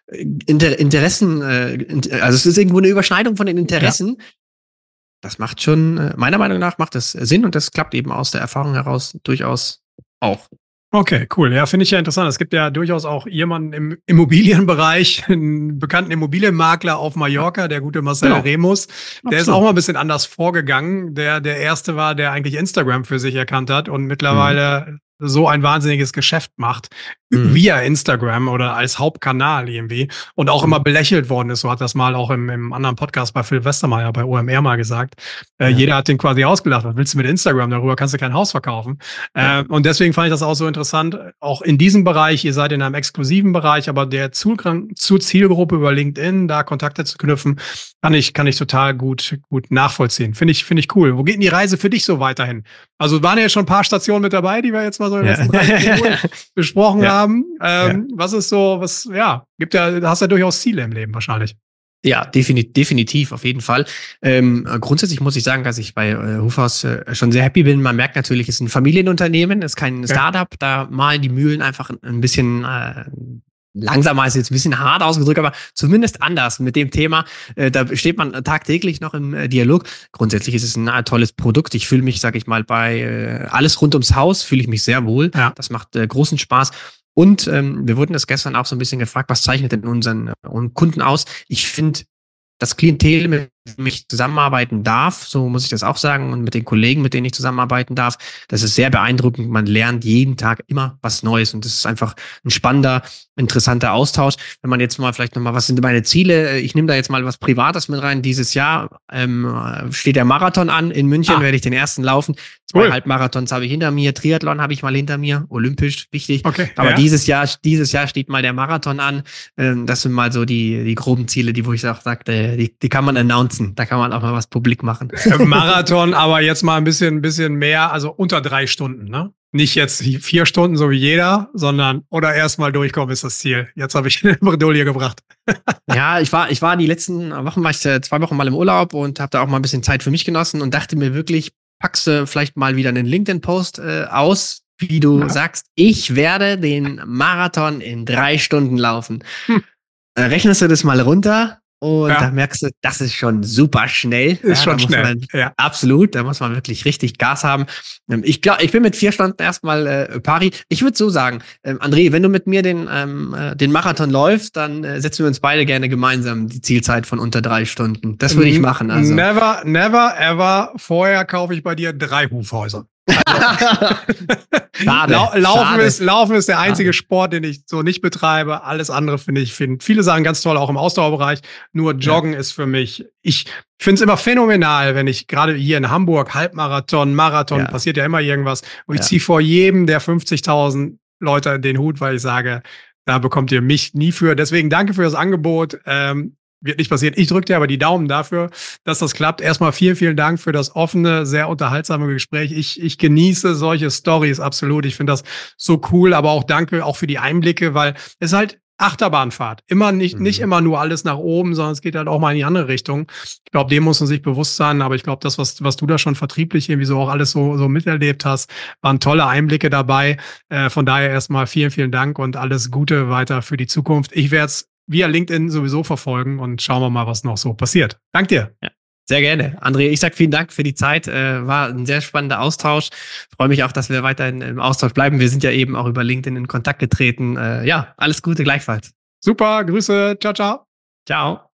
Interessen, also es ist irgendwo eine Überschneidung von den Interessen. Ja. Das macht schon, meiner Meinung nach, macht das Sinn und das klappt eben aus der Erfahrung heraus durchaus auch. Okay, cool. Ja, finde ich ja interessant. Es gibt ja durchaus auch jemanden im Immobilienbereich, einen bekannten Immobilienmakler auf Mallorca, der gute Marcel Remus. Der ist auch mal ein bisschen anders vorgegangen. Der erste war, der eigentlich Instagram für sich erkannt hat und mittlerweile so ein wahnsinniges Geschäft macht via Instagram oder als Hauptkanal irgendwie und auch immer belächelt worden ist. So hat das mal auch im anderen Podcast bei Phil Westermeier bei OMR mal gesagt. Jeder hat den quasi ausgelacht. Was willst du mit Instagram? Darüber kannst du kein Haus verkaufen. Und deswegen fand ich das auch so interessant. Auch in diesem Bereich, ihr seid in einem exklusiven Bereich, aber der zur Zielgruppe über LinkedIn, da Kontakte zu knüpfen, kann ich total gut nachvollziehen. Finde ich cool. Wo geht denn die Reise für dich so weiterhin? Also waren ja schon ein paar Stationen mit dabei, die wir jetzt mal so in den letzten 3 Minuten besprochen haben. Was ist so, hast ja durchaus Ziele im Leben wahrscheinlich. Ja, definitiv, auf jeden Fall. Grundsätzlich muss ich sagen, dass ich bei Hufhaus schon sehr happy bin. Man merkt natürlich, es ist ein Familienunternehmen, es ist kein Startup, da malen die Mühlen einfach ein bisschen langsamer ist jetzt ein bisschen hart ausgedrückt, aber zumindest anders mit dem Thema. Da steht man tagtäglich noch im Dialog. Grundsätzlich ist es ein tolles Produkt. Ich fühle mich, sag ich mal, bei alles rund ums Haus fühle ich mich sehr wohl. Ja. Das macht großen Spaß. Und wir wurden das gestern auch so ein bisschen gefragt, was zeichnet denn unseren Kunden aus? Ich finde, das Klientel, mit dem ich zusammenarbeiten darf, so muss ich das auch sagen, und mit den Kollegen, mit denen ich zusammenarbeiten darf, das ist sehr beeindruckend. Man lernt jeden Tag immer was Neues und das ist einfach ein spannender, interessanter Austausch. Wenn man jetzt mal vielleicht nochmal, was sind meine Ziele? Ich nehme da jetzt mal was Privates mit rein. Dieses Jahr steht der Marathon an. In München werde ich den ersten laufen. 2 Halbmarathons habe ich hinter mir, Triathlon habe ich mal hinter mir, olympisch, wichtig. Okay, aber dieses Jahr steht mal der Marathon an. Das sind mal so die groben Ziele, wo ich auch sagte, die kann man announcen. Da kann man auch mal was publik machen. Marathon, aber jetzt mal ein bisschen mehr, also unter 3 Stunden, ne? Nicht jetzt 4 Stunden, so wie jeder, sondern oder erst mal durchkommen ist das Ziel. Jetzt habe ich eine Bredouille gebracht. Ja, ich war die letzten Wochen, 2 Wochen mal im Urlaub und habe da auch mal ein bisschen Zeit für mich genossen und dachte mir wirklich, packst du vielleicht mal wieder einen LinkedIn-Post aus, wie du sagst, ich werde den Marathon in 3 Stunden laufen. Rechnest du das mal runter? Und da merkst du, das ist schon super schnell. Ist schon schnell. Absolut, da muss man wirklich richtig Gas haben. Ich glaube, ich bin mit 4 Stunden erstmal pari. Ich würde so sagen, André, wenn du mit mir den Marathon läufst, dann setzen wir uns beide gerne gemeinsam die Zielzeit von unter 3 Stunden. Das würde ich machen. Also. Never, ever. Vorher kaufe ich bei dir 3 Hufhäuser. Laufen ist der einzige Sport, den ich so nicht betreibe. Alles andere finde viele Sachen ganz toll, auch im Ausdauerbereich. Nur Joggen ist für mich, ich finde es immer phänomenal, wenn ich gerade hier in Hamburg Halbmarathon, Marathon, passiert ja immer irgendwas. Und ich ziehe vor jedem der 50.000 Leute den Hut, weil ich sage, da bekommt ihr mich nie für. Deswegen danke für das Angebot. Wird nicht passieren. Ich drücke dir aber die Daumen dafür, dass das klappt. Erstmal vielen Dank für das offene, sehr unterhaltsame Gespräch. Ich genieße solche Stories absolut. Ich finde das so cool, aber auch danke auch für die Einblicke, weil es halt Achterbahnfahrt. Immer nicht immer nur alles nach oben, sondern es geht halt auch mal in die andere Richtung. Ich glaube, dem muss man sich bewusst sein, aber ich glaube, das, was du da schon vertrieblich irgendwie so auch alles so miterlebt hast, waren tolle Einblicke dabei. Von daher erstmal vielen Dank und alles Gute weiter für die Zukunft. Ich werde es via LinkedIn sowieso verfolgen und schauen wir mal, was noch so passiert. Dank dir. Ja, sehr gerne. André, ich sag vielen Dank für die Zeit. War ein sehr spannender Austausch. Freue mich auch, dass wir weiterhin im Austausch bleiben. Wir sind ja eben auch über LinkedIn in Kontakt getreten. Alles Gute gleichfalls. Super, Grüße. Ciao, ciao. Ciao.